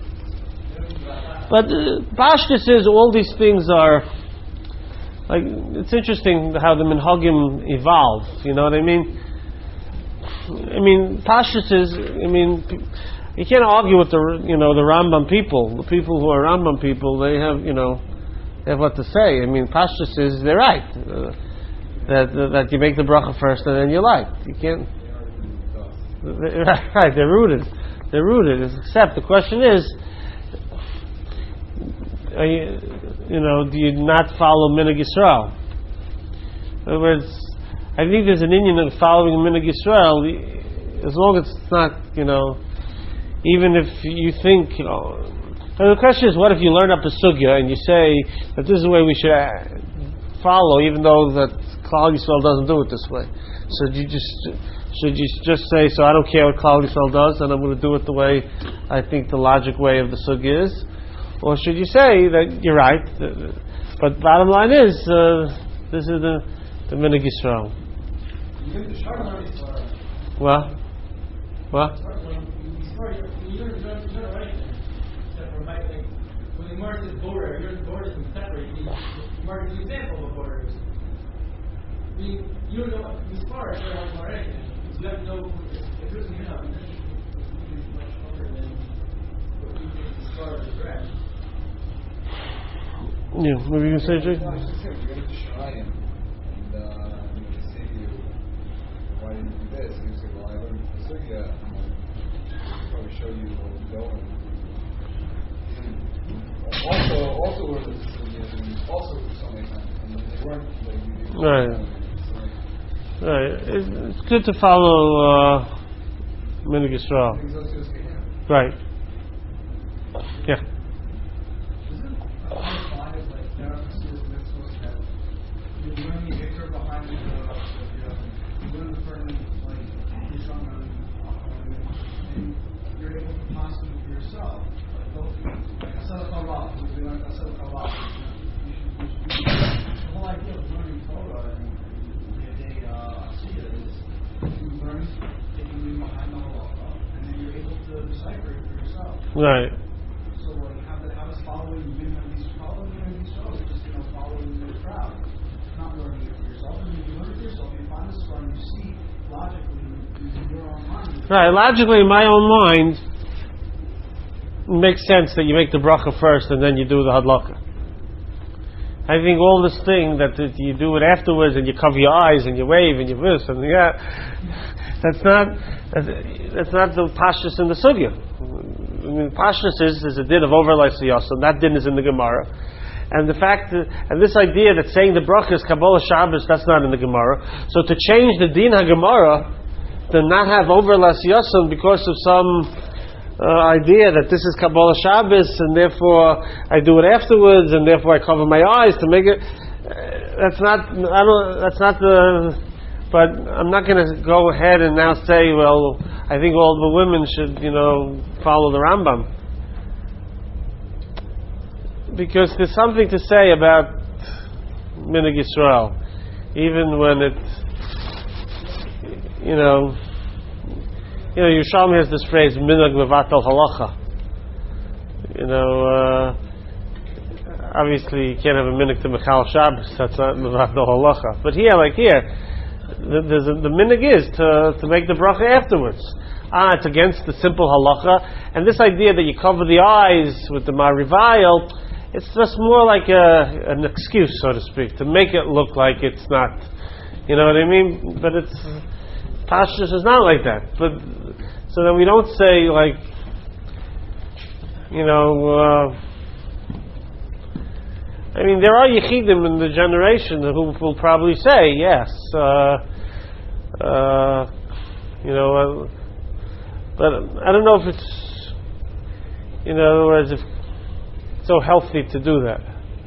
But Pashtus is all these things are like it's interesting how the minhagim evolve. You know what I mean? Pashtus is. You can't argue with the Rambam people. The people who are Rambam people, they have what to say. Pashtus is they're right that you make the bracha first and then you light. You can't. Right? They're rooted. Except the question is. do you not follow Minhag Yisrael? In other words, I think there's an Indian of following Minhag Yisrael, as long as it's not, even if you think, the question is, what if you learn up a sugya and you say that this is the way we should follow, even though that Klal Yisrael doesn't do it this way? So should you just say, so I don't care what Klal Yisrael does, and I'm going to do it the way I think the logic way of the sugya is? Or should you say that you're right, but bottom line is, this is the Minhag Yisrael. What? When the Gemara says border, your border is separate. The Gemara is an example of borders. You don't know as far as how far anything. You have to know if there's a minhag, it's much longer than what you think as far as the direct. Yeah, what were you going to say, Jay? You go to Shirayim, and they say to you, why did you do this? And you say, well, I learned the sugya, I'll probably show you where to go. Also learned the sugya, and also for so many times, and they weren't like you did. Right. Right. It's good to follow Minhag Yisrael. Right. Yeah. Right. So how is following Yisrael? It's just following the crowd. It's not learning it for yourself. And if you learn it for yourself, you find this one, you see logically using your own mind. Right. Logically, in my own mind, it makes sense that you make the bracha first and then you do the hadlaka. I think all this thing that you do it afterwards and you cover your eyes and you wave and you this and yeah, that's not the pashtus in the sugya. I mean, pashtus is a din of overlay siyasa. That din is in the Gemara, and the fact and this idea that saying the bracha is Kabbalah Shabbos, that's not in the Gemara. So to change the din ha-Gemara to not have overlay siyasa because of some idea that this is Kabbalah Shabbos and therefore I do it afterwards and therefore I cover my eyes to make it. That's not the. But I'm not going to go ahead and now say, well, I think all the women should, follow the Rambam. Because there's something to say about Minhag Yisrael. Even when Yerushalmi has this phrase, Minhag Mevatel Halacha. Obviously you can't have a minhag to Mechal Shabbos, that's not Mevatel Halacha. But here, the minhag is to make the bracha afterwards. It's against the simple halacha, and this idea that you cover the eyes with the marivayel, it's just more like an excuse, so to speak, to make it look like it's not. You know what I mean? But it's pashtus is not like that. But so that we don't say like, I mean, there are yechidim in the generation who will probably say yes, but I don't know if it's, in other words, if it's so healthy to do that.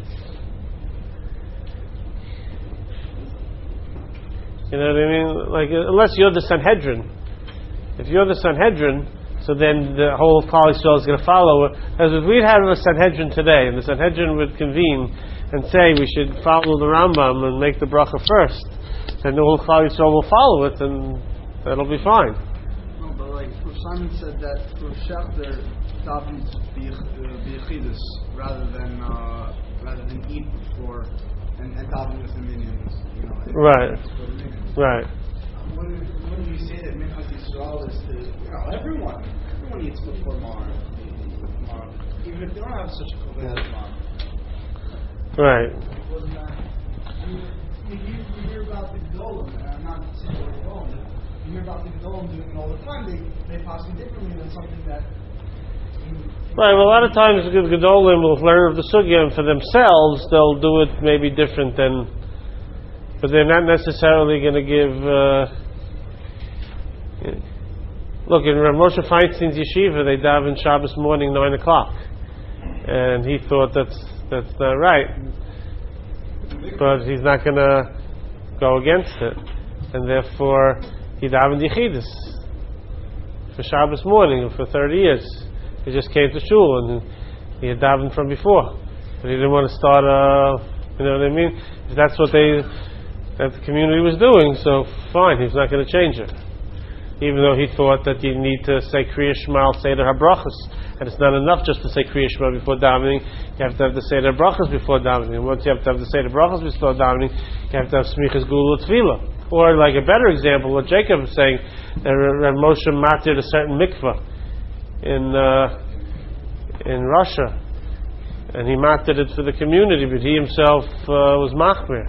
You know what I mean? Like, unless you're the Sanhedrin. If you're the Sanhedrin, so then the whole Klal Yisrael is going to follow it. As if we'd have a Sanhedrin today, and the Sanhedrin would convene and say we should follow the Rambam and make the bracha first, then the whole Klal Yisrael will follow it, and that'll be fine. No, but like Simon said that for Shachter, davens b'yechidus rather than eat before and daven with the minions. Right. Right. When you say that Minhag Yisrael is to everyone eats before Mar, even if they don't have such a kovel as Mar. Right. You hear about the Gedolim, and I'm not saying they're Gedolim, but you hear about the Gedolim doing it all the time. They pass it differently than something that Right, well, a lot of times the Gedolim will learn of the Sugya, and for themselves they'll do it maybe different than, but they're not necessarily going to give. Look, in Rav Moshe Feinstein's yeshiva, they daven Shabbos morning 9:00, and he thought that's not right, but he's not going to go against it, and therefore he davened Yechidus for Shabbos morning for 30 years. He just came to shul and he had davened from before, but he didn't want to start you know what I mean? If that's what that the community was doing, so fine, he's not going to change it. Even though he thought that you need to say Kriya Shema, Seder HaBrachos, and it's not enough just to say Kriya Shema before davening, you have to have the Seder HaBrachos before davening, and once you have to have the Seder HaBrachos before davening, you have to have Smichas Gula Tefillah. Or like a better example, what Jacob was saying, that Rav Moshe mated a certain mikvah in Russia, and he mated it for the community, but he himself was machmir.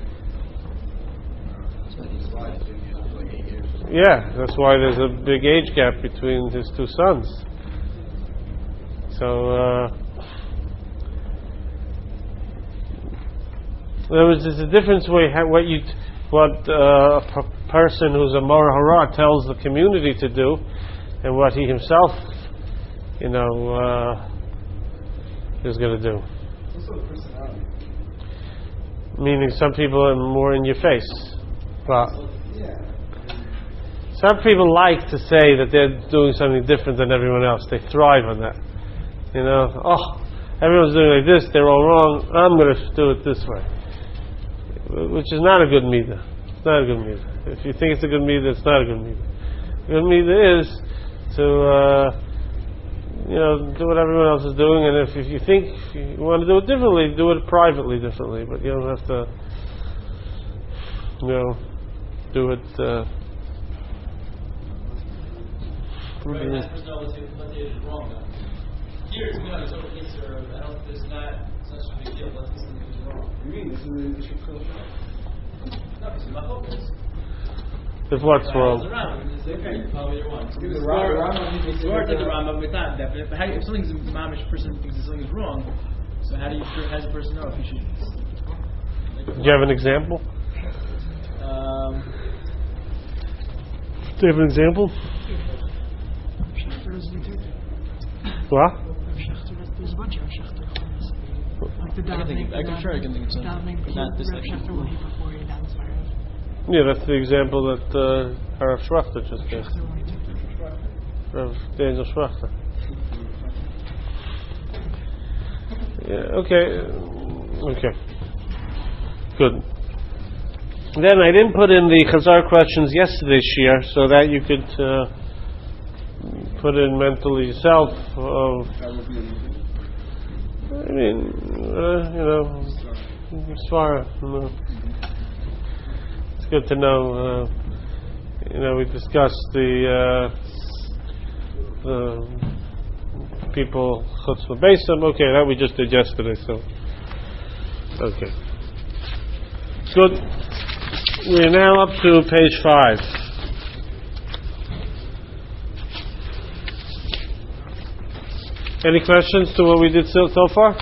Yeah, that's why there's a big age gap between his two sons. So there's a difference what a person who's a Mor Hara tells the community to do, and what he himself, is going to do. It's also personality. Meaning, some people are more in your face. But Yeah. some people like to say that they're doing something different than everyone else. They thrive on that. Everyone's doing like this, they're all wrong, I'm going to do it this way. Which is not a good midah. It's not a good midah. If you think it's a good midah, it's not a good midah. A good midah is to do what everyone else is doing, and if you think you want to do it differently, do it privately differently, but you don't have to do it Right, that person let's say it is wrong though. Here it's it's over here, sir. It's not such a big deal, but this is wrong. You mean this is the issue of No, it's my focus. if what's wrong. It's okay, probably you're one. The Rambam It's hard to the Rambam, but not that. But if something's a mamish person thinks that something is wrong, so how does the person know if he should? Do you have an example? Do you have an example? What? I can think of something. Not this section. Yeah, that's the example that Harav Shrachter just gave. Rav Daniel Shrachter. Yeah, okay. Good. Then I didn't put in the Chazar questions yesterday's shir, so that you could put in mentally yourself. Svara. It's good to know. We discussed the people chutz l'beisam. Okay, that we just did yesterday. So, okay, good. We're now up to page 5. Any questions to what we did so far?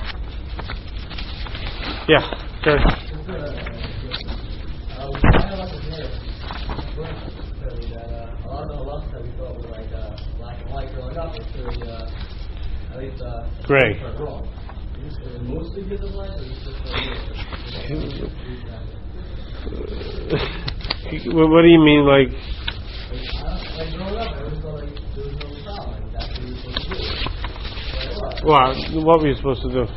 Yeah, okay. Gray. What do you mean, like? What were you supposed to do?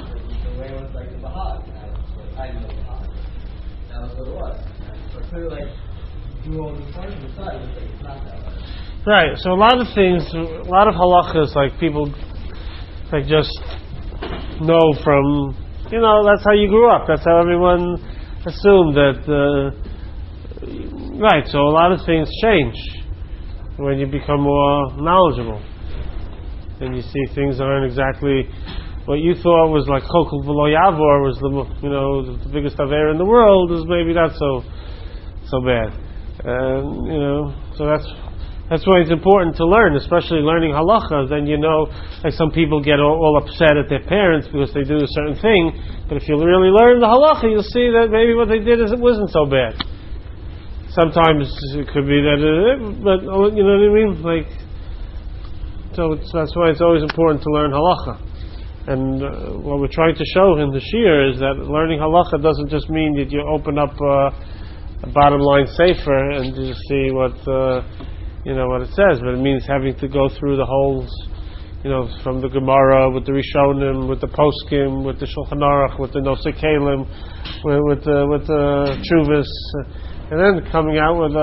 Right, so a lot of things, a lot of halachas, like people like just know from, that's how you grew up, that's how everyone assumed that, right, so a lot of things change when you become more knowledgeable. And you see things that aren't exactly what you thought was like Chokul V'lo Yavor was the biggest aver in the world, is maybe not so bad. So that's That's why it's important to learn, especially learning halacha. Then you know, like some people get all upset at their parents because they do a certain thing. But if you really learn the halacha, you'll see that maybe what they did wasn't so bad. Sometimes it could be that, but you know what I mean? Like, so that's why it's always important to learn halacha. And what we're trying to show in the shiur is that learning halacha doesn't just mean that you open up a bottom line sefer and just see what what it says, but it means having to go through the whole, from the Gemara with the Rishonim, with the Poskim, with the Shulchan Aruch, with the Nosei Kelim, with the Chuvas, and then coming out with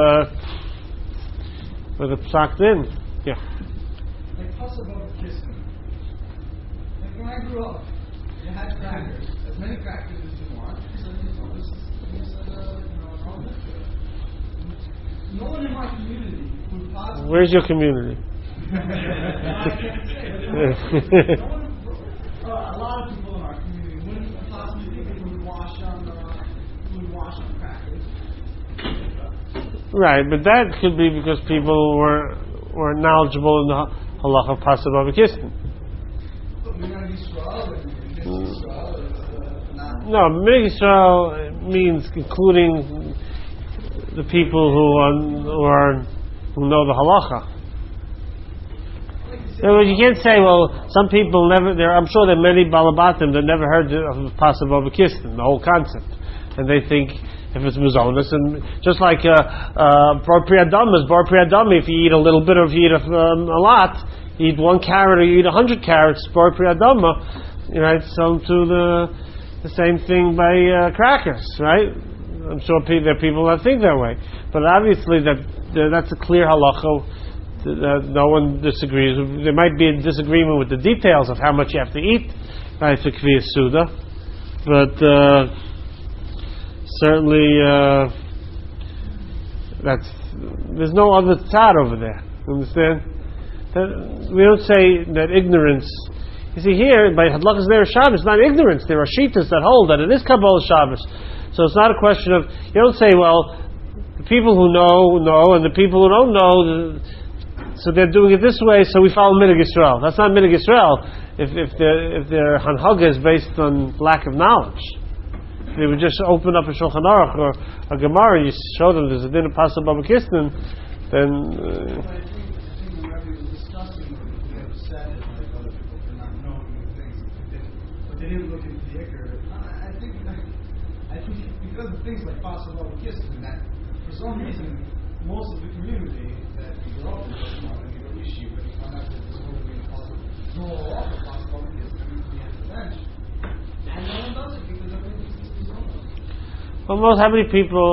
a Psak Din. Yeah. Like possible kissing. Like when I grew up, you had crackers, as many crackers as you want. So no one in my community would possibly. Where's your community? A lot of people in our community wouldn't possibly think they would wash on crackers. Right, but that could be because people were knowledgeable in the halacha of Pasuk Bavakistan. But Minhag Yisrael and Yisrael is not. No, Minhag Yisrael means including the people who know the halacha. You can't say, well, some people never. I'm sure there are many balabatim that never heard of Pasuk Bavakistan, the whole concept, and they think if it's mazonos, and just like bar priyadama is bar priyadama. If you eat a little bit, or if you eat a lot, you eat 1 carrot or you eat 100 carrots, bar priyadama. Right? So to the same thing by crackers, right? I'm sure there are people that think that way, but obviously that's a clear halacha. No one disagrees. There might be a disagreement with the details of how much you have to eat, right, for Kviyas Suda, but certainly there's no other tzad over there. Understand? We don't say that ignorance. You see here by Hadlachas Ner Shabbos, it's not ignorance. There are shittas that hold that it is Kabbalah Shabbos. So it's not a question of, you don't say, well, the people who know, and the people who don't know, so they're doing it this way, so we follow Minhag Yisrael. That's not Minhag Yisrael if their hanhaga is based on lack of knowledge. If they would just open up a Shulchan Aruch or a Gemara and you show them there's a din of Pasuk Bavakistan, then... I think whenever he was discussing it, he upset at other people for not knowing the things, but they didn't look into the Iker. I think because of things like Pasuk Bavakistan, that for some reason most of the community that we grew up in doesn't know any real issue, but you found out that there's going to be a Pasuk Bavakistan we have to bench. And no one does it because everything's Almost how many people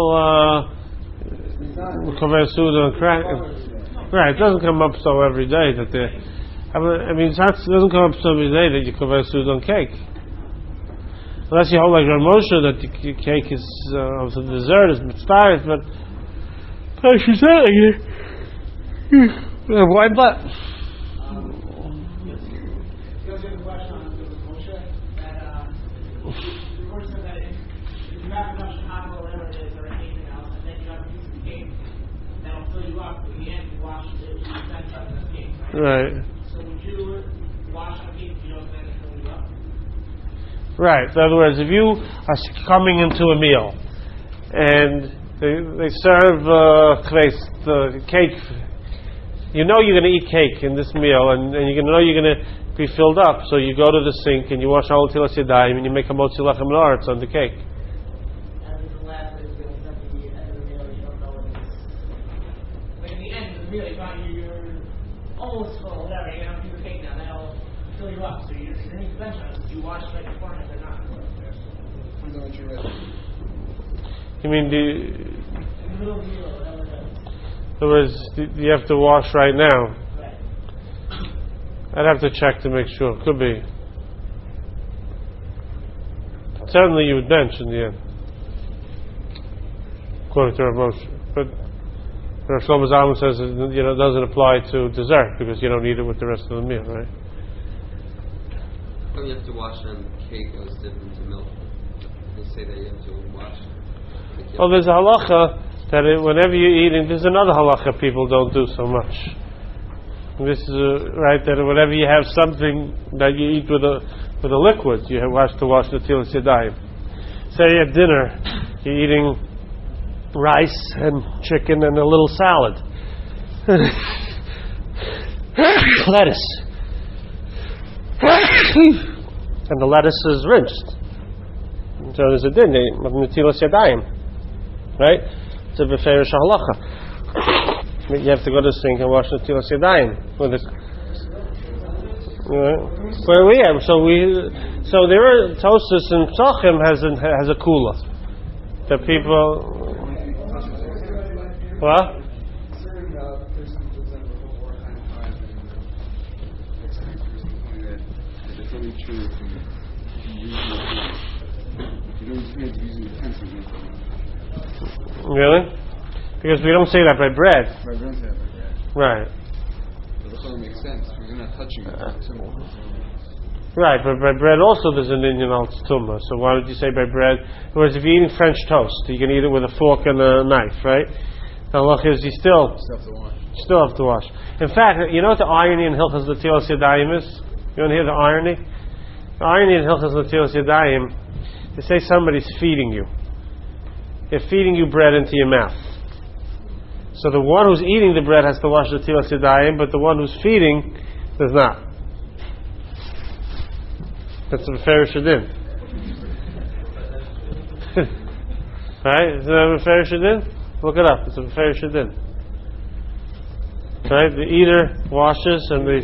Kover Suda and crack? Right, it doesn't come up so every day that they. I mean, it doesn't come up so every day that you Kover Suda on cake. Unless you hold like Rav Moshe that the cake is also the dessert is mitzvah, but I should say why but. Right. So would you wash on cake if you don't think it's going up? Right. In other words, if you are coming into a meal and they serve cake, you know you're going to eat cake in this meal, and you know you're going to be filled up. So you go to the sink and you wash all tilas yadayim and you make a motzi lechem la'aretz on the cake. Almost full, whatever, you're going to do the cake now, that'll fill you up. So you're going to bench on it. You wash right beforehand or not. Depends on what you're ready. You mean In the middle of the meal, whatever it is. in other words, you have to wash right now? Right. I'd have to check to make sure. Could be. Certainly you would bench in the end, according to Rav Moshe. But Rav Shlomo Zalman says it doesn't apply to dessert because you don't eat it with the rest of the meal, right? Well, you have to wash on cake as different to milk. They say that you have to wash. Well, there's a halacha that whenever you're eating, there's another halacha people don't do so much. This is right, that whenever you have something that you eat with a liquid, you have to wash netilas yadayim. Say at dinner, you're eating rice and chicken and a little salad. Lettuce. And the lettuce is rinsed. So there's a din, netilas yadayim. Right? It's a beferish halacha. You have to go to the sink and wash netilas yadayim with it. Where we are, so there are Tosas and Psachim has a kula. The people, what? Certain persons, for example, war time times and it's only true if you don't use utensils. Really? Because we don't say that by bread. By bread, by bread. Right. But that makes sense. You're not touching it. Right, but by bread also there's an Indian al tumah. So why did you say by bread? Whereas if you're eating French toast, you can eat it with a fork and a knife, right? The halacha is you still have to wash. In fact, you know what the irony in Hilchos Netilas Yadayim is? You want to hear the irony? The irony in Hilchos Netilas Yadayim, they say somebody's feeding you. They're feeding you bread into your mouth. So the one who's eating the bread has to wash the netilas yadayim, but the one who's feeding does not. That's a beferish din. Right? Isn't that a beferish din? Look it up. It's a beferish din. Right? The eater washes and the...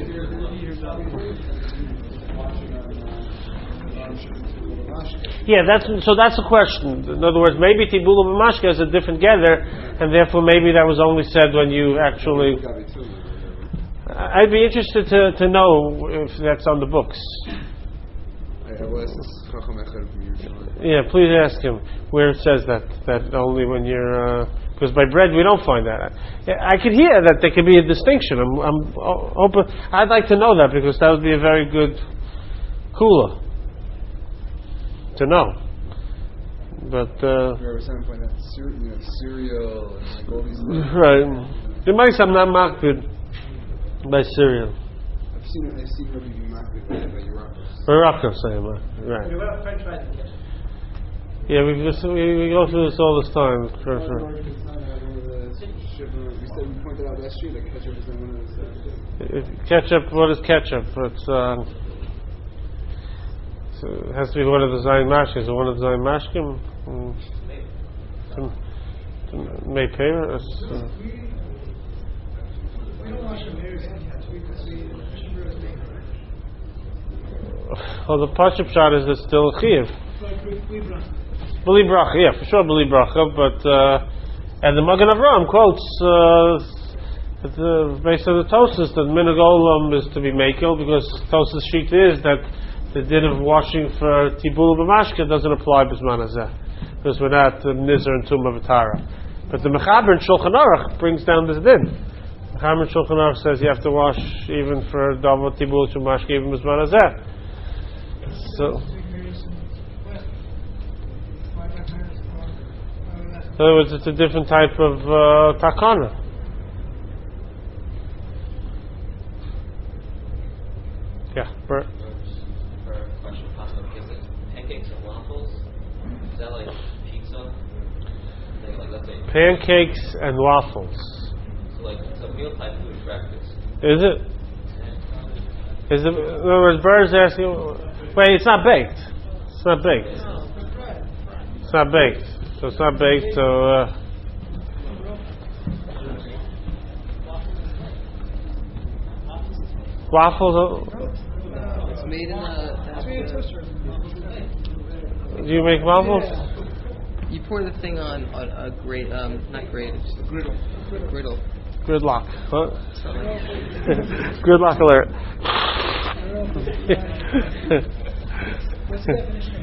Yeah, that's the question. In other words, maybe tibula b'mashke is a different gather, and therefore maybe that was only said when you actually... I'd be interested to know if that's on the books. Yeah, please ask him where it says that only when you're... Because by bread we don't find that. I could hear that there could be a distinction. I'm open. I'd like to know that because that would be a very good kula to know. But cereal and like all these things. Right. The mice I'm not marked by cereal. I've seen Rabbi be marked by Yerakos. Yerakos, right. Yeah, we go through this all this time. Sure. We pointed out last year that ketchup is one of those. Ketchup, what is ketchup? It has to be one of the Zayin Mashkim. Is it one of the Zayin Mashkim? Mepeir? Well, the Pashup shot is it's still a Chiyuv. B'li bracha, yeah, for sure b'li bracha, but and the Magen Avraham quotes based on the Tosas that Minhag Olam is to be Mekel, because Tosas sheet is that the din of washing for Tibula b'mashke doesn't apply b'zman hazeh, because we're not Nizar and Tumah v'Tara. But the Mechaber in Shulchan Aruch brings down this din. Mechaber in Shulchan Aruch says you have to wash even for Dava Tibula b'mashke even b'zman hazeh. So, in other words, it's a different type of takana. Yeah, Bert. Pancakes and waffles? Is that like pizza? Like, let's say Pancakes and waffles. So like it's a meal type food breakfast. Is it? Is it? In other words, Bert's asking. Wait, it's not baked. It's not baked. It's not baked. So it's not baked. So. Waffles. It's made in a toaster. Do you make waffles? You pour the thing on a grate, not grate, it's just a griddle. Gridlock. What? Gridlock alert. What's the definition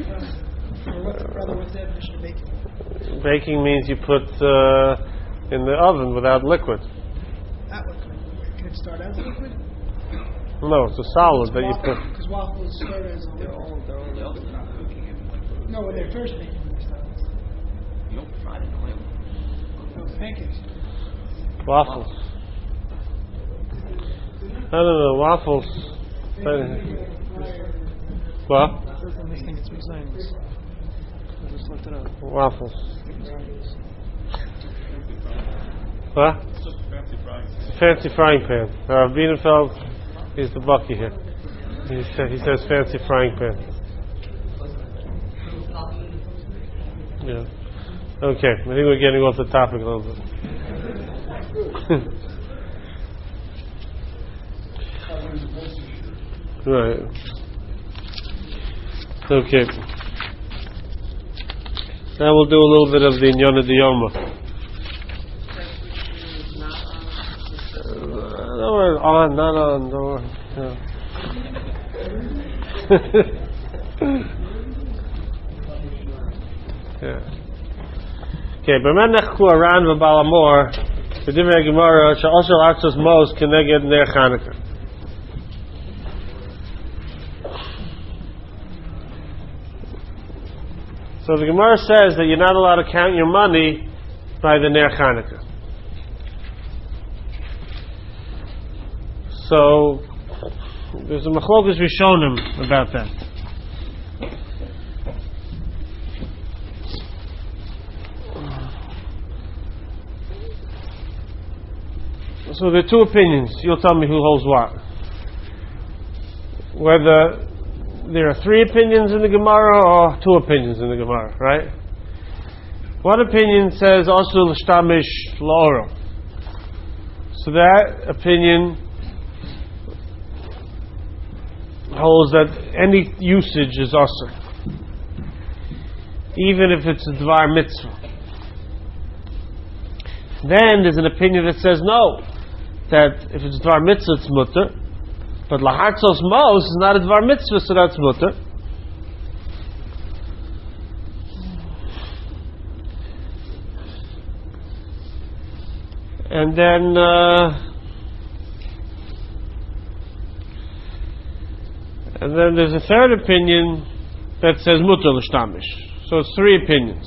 of baking? Baking means you put in the oven without liquid. That liquid. Can it start as liquid? No, it's a solid that you put. Because waffles start as liquid. They're all not cooking it. No, when they're first making their styles. You don't fry it in oil. pancakes. Waffles. I don't know, waffles. What? On this thing, it's Zionists. I just looked it up. Waffles. What? Fancy frying pan. Bienenfeld is the bucky here. He says fancy frying pan. Yeah. Okay, I think we're getting off the topic a little bit. Right. Okay. Now we'll do a little bit of the Inyan Diyoma. On, not on, door. Yeah. Okay, B'menach ku aran v'balamor v'divrei Gemara she'osher atzos mos keneged ner Chanukah. So the Gemara says that you're not allowed to count your money by the ner Chanukah. So there's a machlokas rishonim about that. So there are two opinions. You'll tell me who holds what. Whether there are three opinions in the Gemara or two opinions in the Gemara, right? One opinion says also l'shtamish la'oro. So that opinion holds that any usage is also, even if it's a dvar mitzvah. Then there's an opinion that says no, that if it's dvar mitzvah it's mutter, but lahartzos mos is not a dvar mitzvah, so that's mutter. And then there's a third opinion that says mutter l'shtamish. So it's three opinions.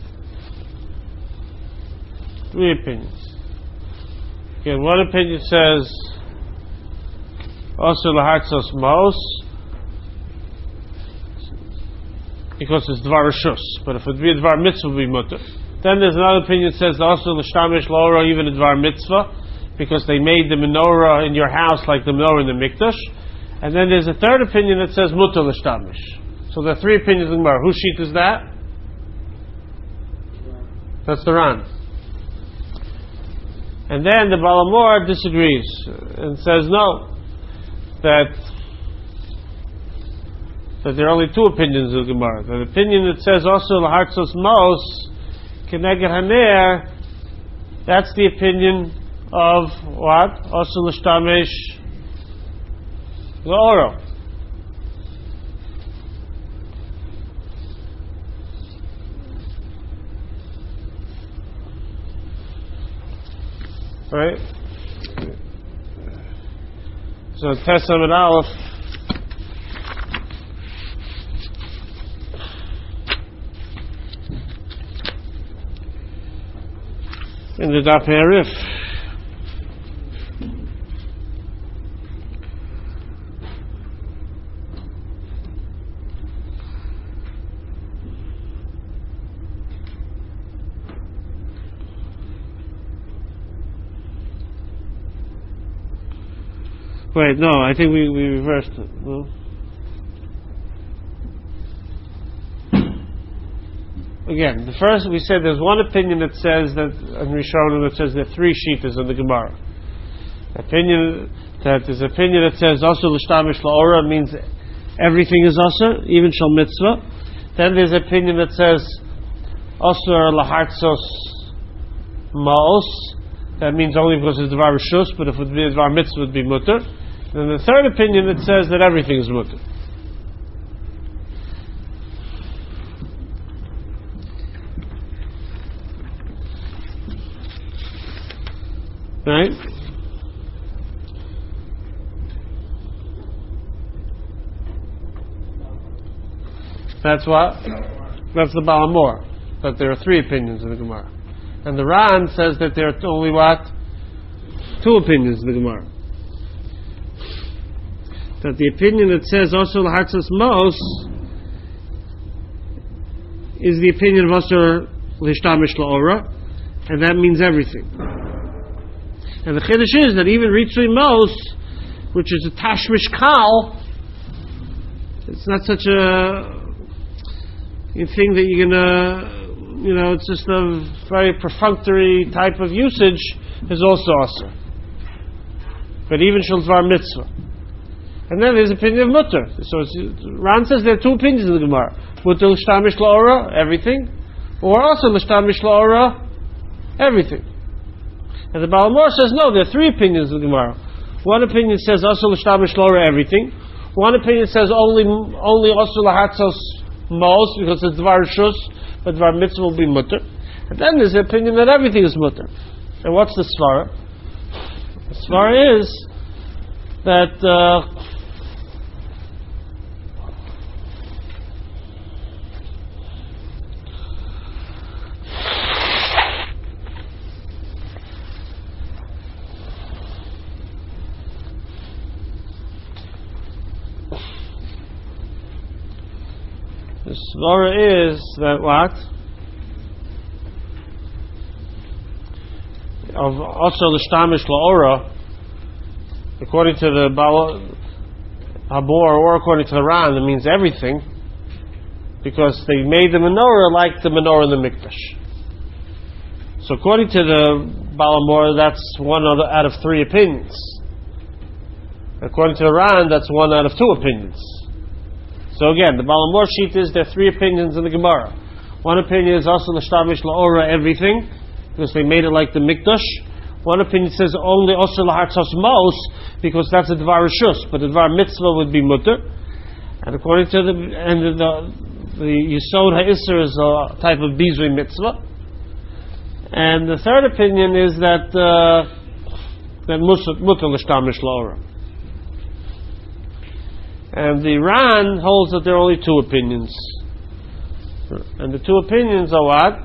Three opinions. Again, one opinion says also lahartzos mos because it's dvar rishus, but if it be a dvar mitzvah, it would be mutter. Then there's another opinion that says also l'shtamish la'ora, even a dvar mitzvah, because they made the menorah in your house like the menorah in the mikdash. And then there's a third opinion that says mutter l'shtamish. So there are three opinions in the Gemara. Whose sheet is that? That's the Ran. And then the Balamor disagrees and says no, that there are only two opinions in the Gemara. The opinion that says also lahartzos mos keneged haner, that's the opinion of what? Also l'shtamish la'oro. Right? So Tesam and Aleph in the Daf Harif. Wait, no, I think we reversed it. No? Again, the first we said there's one opinion that says that in Rishonim that says there are three shitas in the Gemara. Opinion that there's opinion that says also l'shtamish la'ora means everything is also, even shal mitzvah. Then there's opinion that says also lahartzos ma'os. That means only because it's dvar rishus, but if it would be a dvar mitzvah, it would be mutter. And the third opinion that says that everything is mutter. Right? That's what? That's the Balamor. That there are three opinions in the Gemara. And the Ran says that there are only what? Two opinions in the Gemara. That the opinion that says also l'hartzos mos is the opinion of Asur l'hishtamish la'ora, and that means everything. And the chiddush is that even ritzui mos, which is a tashmish kal, it's not such a thing that you're gonna, it's just a very perfunctory type of usage, is also Asur. But even shel dvar mitzvah. And then there's opinion of mutter. So Ran says there are two opinions in the Gemara. Mutter l'shtamish la'ora, everything, or also l'shtamish la'ora, everything. And the Baal Mor says no, there are three opinions in the Gemara. One opinion says also l'shtamish la'ora, everything. One opinion says only also l'hatzos mos, because it's dvar shus, but dvar mitzvah will be mutter. And then there's the opinion that everything is mutter. And what's the svara? The svara is that the svara is that what? Of also l'shtamish la'ora, according to the Baal Habor or according to the Ran, it means everything, because they made the menorah like the menorah in the Mikdash. So according to the Baal Habor, that's one out of three opinions. According to the Ran, that's one out of two opinions. So again, the Baal Habor sheet is there are three opinions in the Gemara. One opinion is also l'shtamish la'ora, everything, because they made it like the Mikdash. One opinion says only Osir l'hartzos mos, because that's a dvar rishus, but the dvar mitzvah would be mutter. And according to the Yisod ha'isr is a type of bizui mitzvah. And the third opinion is that mutter l'shtamish la'ora. And the Ran holds that there are only two opinions. And the two opinions are what?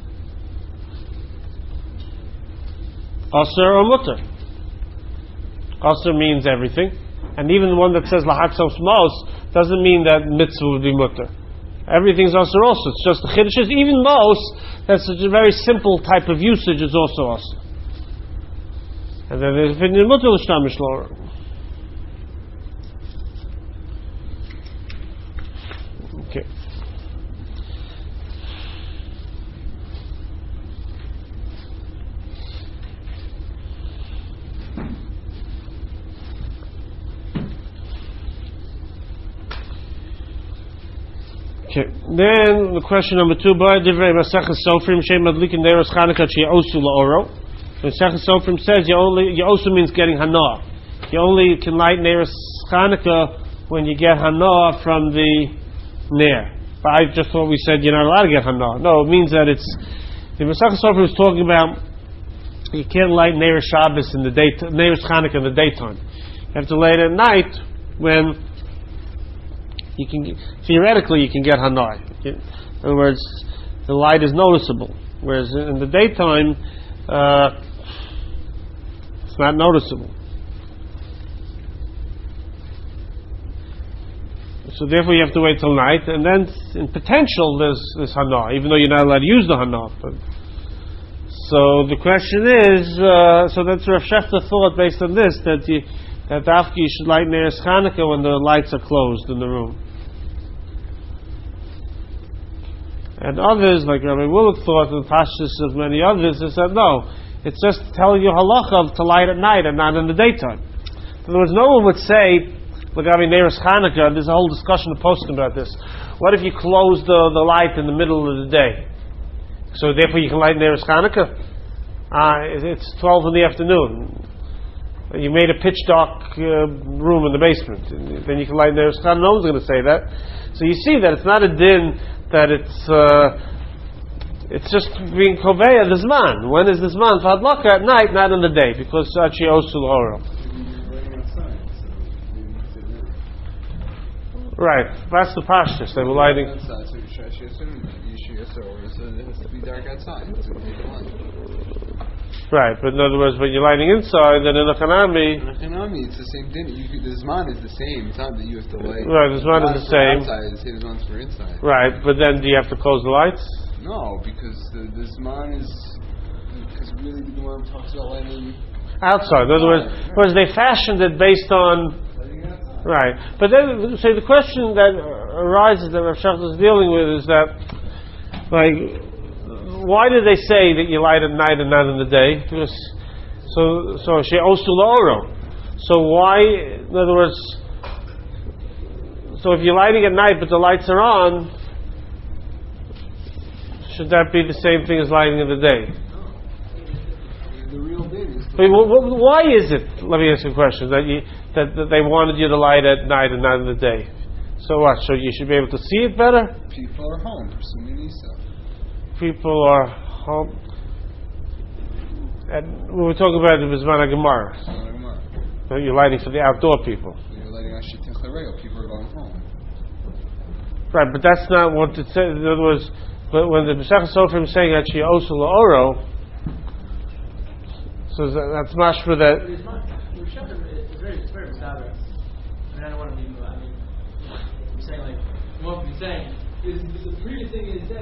Asur or mutter. Asur means everything. And even the one that says lahatzos mos doesn't mean that mitzvah would be mutter. Everything's asur also. It's just the chiddush is even mos, that's such a very simple type of usage, is also asur. And then there's opinion mutter l'shtamish la'ora. Okay. Okay. Then the question number 2, by divrei Masechus Sofrim Shem Madlikin Neiros Chanukah She'osu La'oro. Masechus Sofrim says Ye'osu means getting hana. You only can light Neiros Chanukah when you get hana from the Ner. But I just thought we said you're not allowed to get hana. No, it means that it's the Masechus Sofrim is talking about you can't light Neiros Shabbos in the day, Neiros Chanukah in the daytime. You have to light it at night when you can, theoretically, you can get hana. In other words, the light is noticeable, whereas in the daytime, it's not noticeable. So therefore, you have to wait till night, and then in potential, there's hana, even though you're not allowed to use the hana. But so the question is, so that's Rav Shefta thought based on this that after you should light Neiros Chanukah when the lights are closed in the room. And others, like Rabbi Willick thought, and pashtus of many others, they said no, it's just telling you halacha to light at night and not in the daytime. In other words, no one would say, look, I mean, Neiros Chanukah, there's a whole discussion of posting about this. What if you close the light in the middle of the day? So therefore you can light Neiros Chanukah? It's 12 in the afternoon. You made a pitch dark room in the basement. Then you can light Neiros Chanukah. No one's going to say that. So you see that it's not a din that it's just being koveya the zman. When is the zman? Fadlaka at night, not in the day, because achi osul oro. Right. That's the pashtus. They were lighting. Outside, so you assume so it has to be dark outside to make the light. Right, but in other words, when you're lighting inside, then in a Hanami... In a Hanami, it's the same thing. The Zman is the same. It's not that you have to light... Right, the Zman is the same. Outside, the same as for inside. Right, but then do you have to close the lights? No, because the Zman is... Because really the Gemara talks about lighting... Outside. In other words, they fashioned it based on... Right. But then, so the question that arises that Rav Shach is dealing with is that, like... Why did they say that you light at night and not in the day? Because so she osul oro. So why? In other words, so if you're lighting at night but the lights are on, should that be the same thing as lighting in the day? The real thing is. Why is it? Let me ask you a question that they wanted you to light at night and not in the day. So what? So you should be able to see it better? People are home pursuing Isa. People are home. And we were talking about the Bizman Gemara. So you're lighting for the outdoor people. You're lighting on Shittin Chareo. People are going home. Right, but that's not what it says. In other words, when the Pesach Sofrim is saying that she osul oro, so that's mashma that. It's very bizarre. I don't want to be. I'm saying like what we're saying is the previous thing is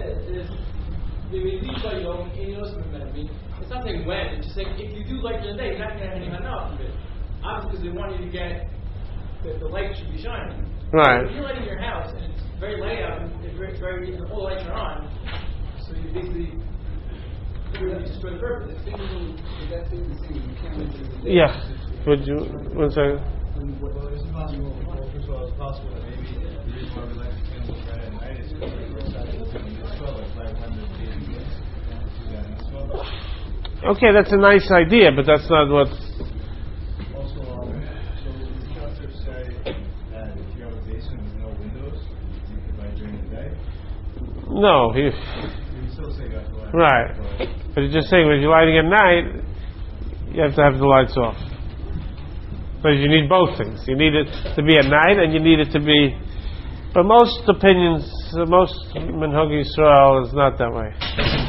it's not saying when, it's just saying if you do light in the day, you're not going to have any enough of it. Obviously, because they want you to get the light should be shining. Right. If you're lighting your house and it's very late out and all the lights are on, so you basically just for the purpose. Yeah. Would you? One second. Well, it's possible. First of all, it's possible that maybe the reason why we light the candles right at night is because the first side is in the 12, it's like when the baby gets. Okay, that's a nice idea, but that's not what. Also, so the instructors say that if you have a basement with no windows, you can light during the day. No, You still say that's why. right. But you're just saying when you're lighting at night, you have to have the lights off. Because you need both things. You need it to be at night, and you need it to be. But most opinions, most Minhag Yisrael is not that way.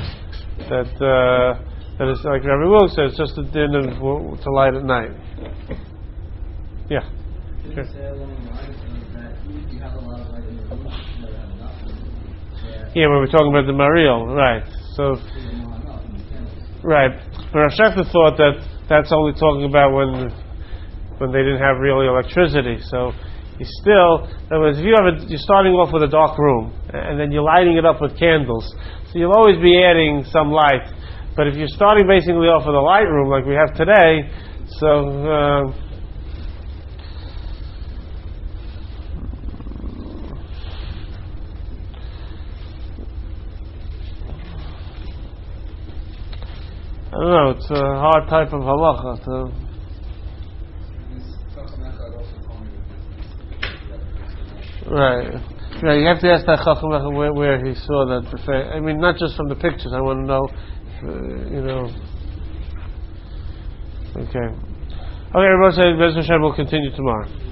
That is like Rabbi Wilk says, just a din to light at night. Yeah. Didn't say along the lines that you have a lot of light in the room, you never have enough. Yeah, when we're talking about the Mariel, right? So, right. But Rav Shach thought that that's only talking about when they didn't have really electricity. So, you still, in other words, if you're starting off with a dark room and then you're lighting it up with candles, so you'll always be adding some light. But if you're starting basically off with a light room like we have today, so I don't know, it's a hard type of halacha to. Right. Yeah, you have to ask that Chacham where he saw that. I mean, not just from the pictures. I want to know, Okay. Okay, everybody say, Bez Hashem will continue tomorrow.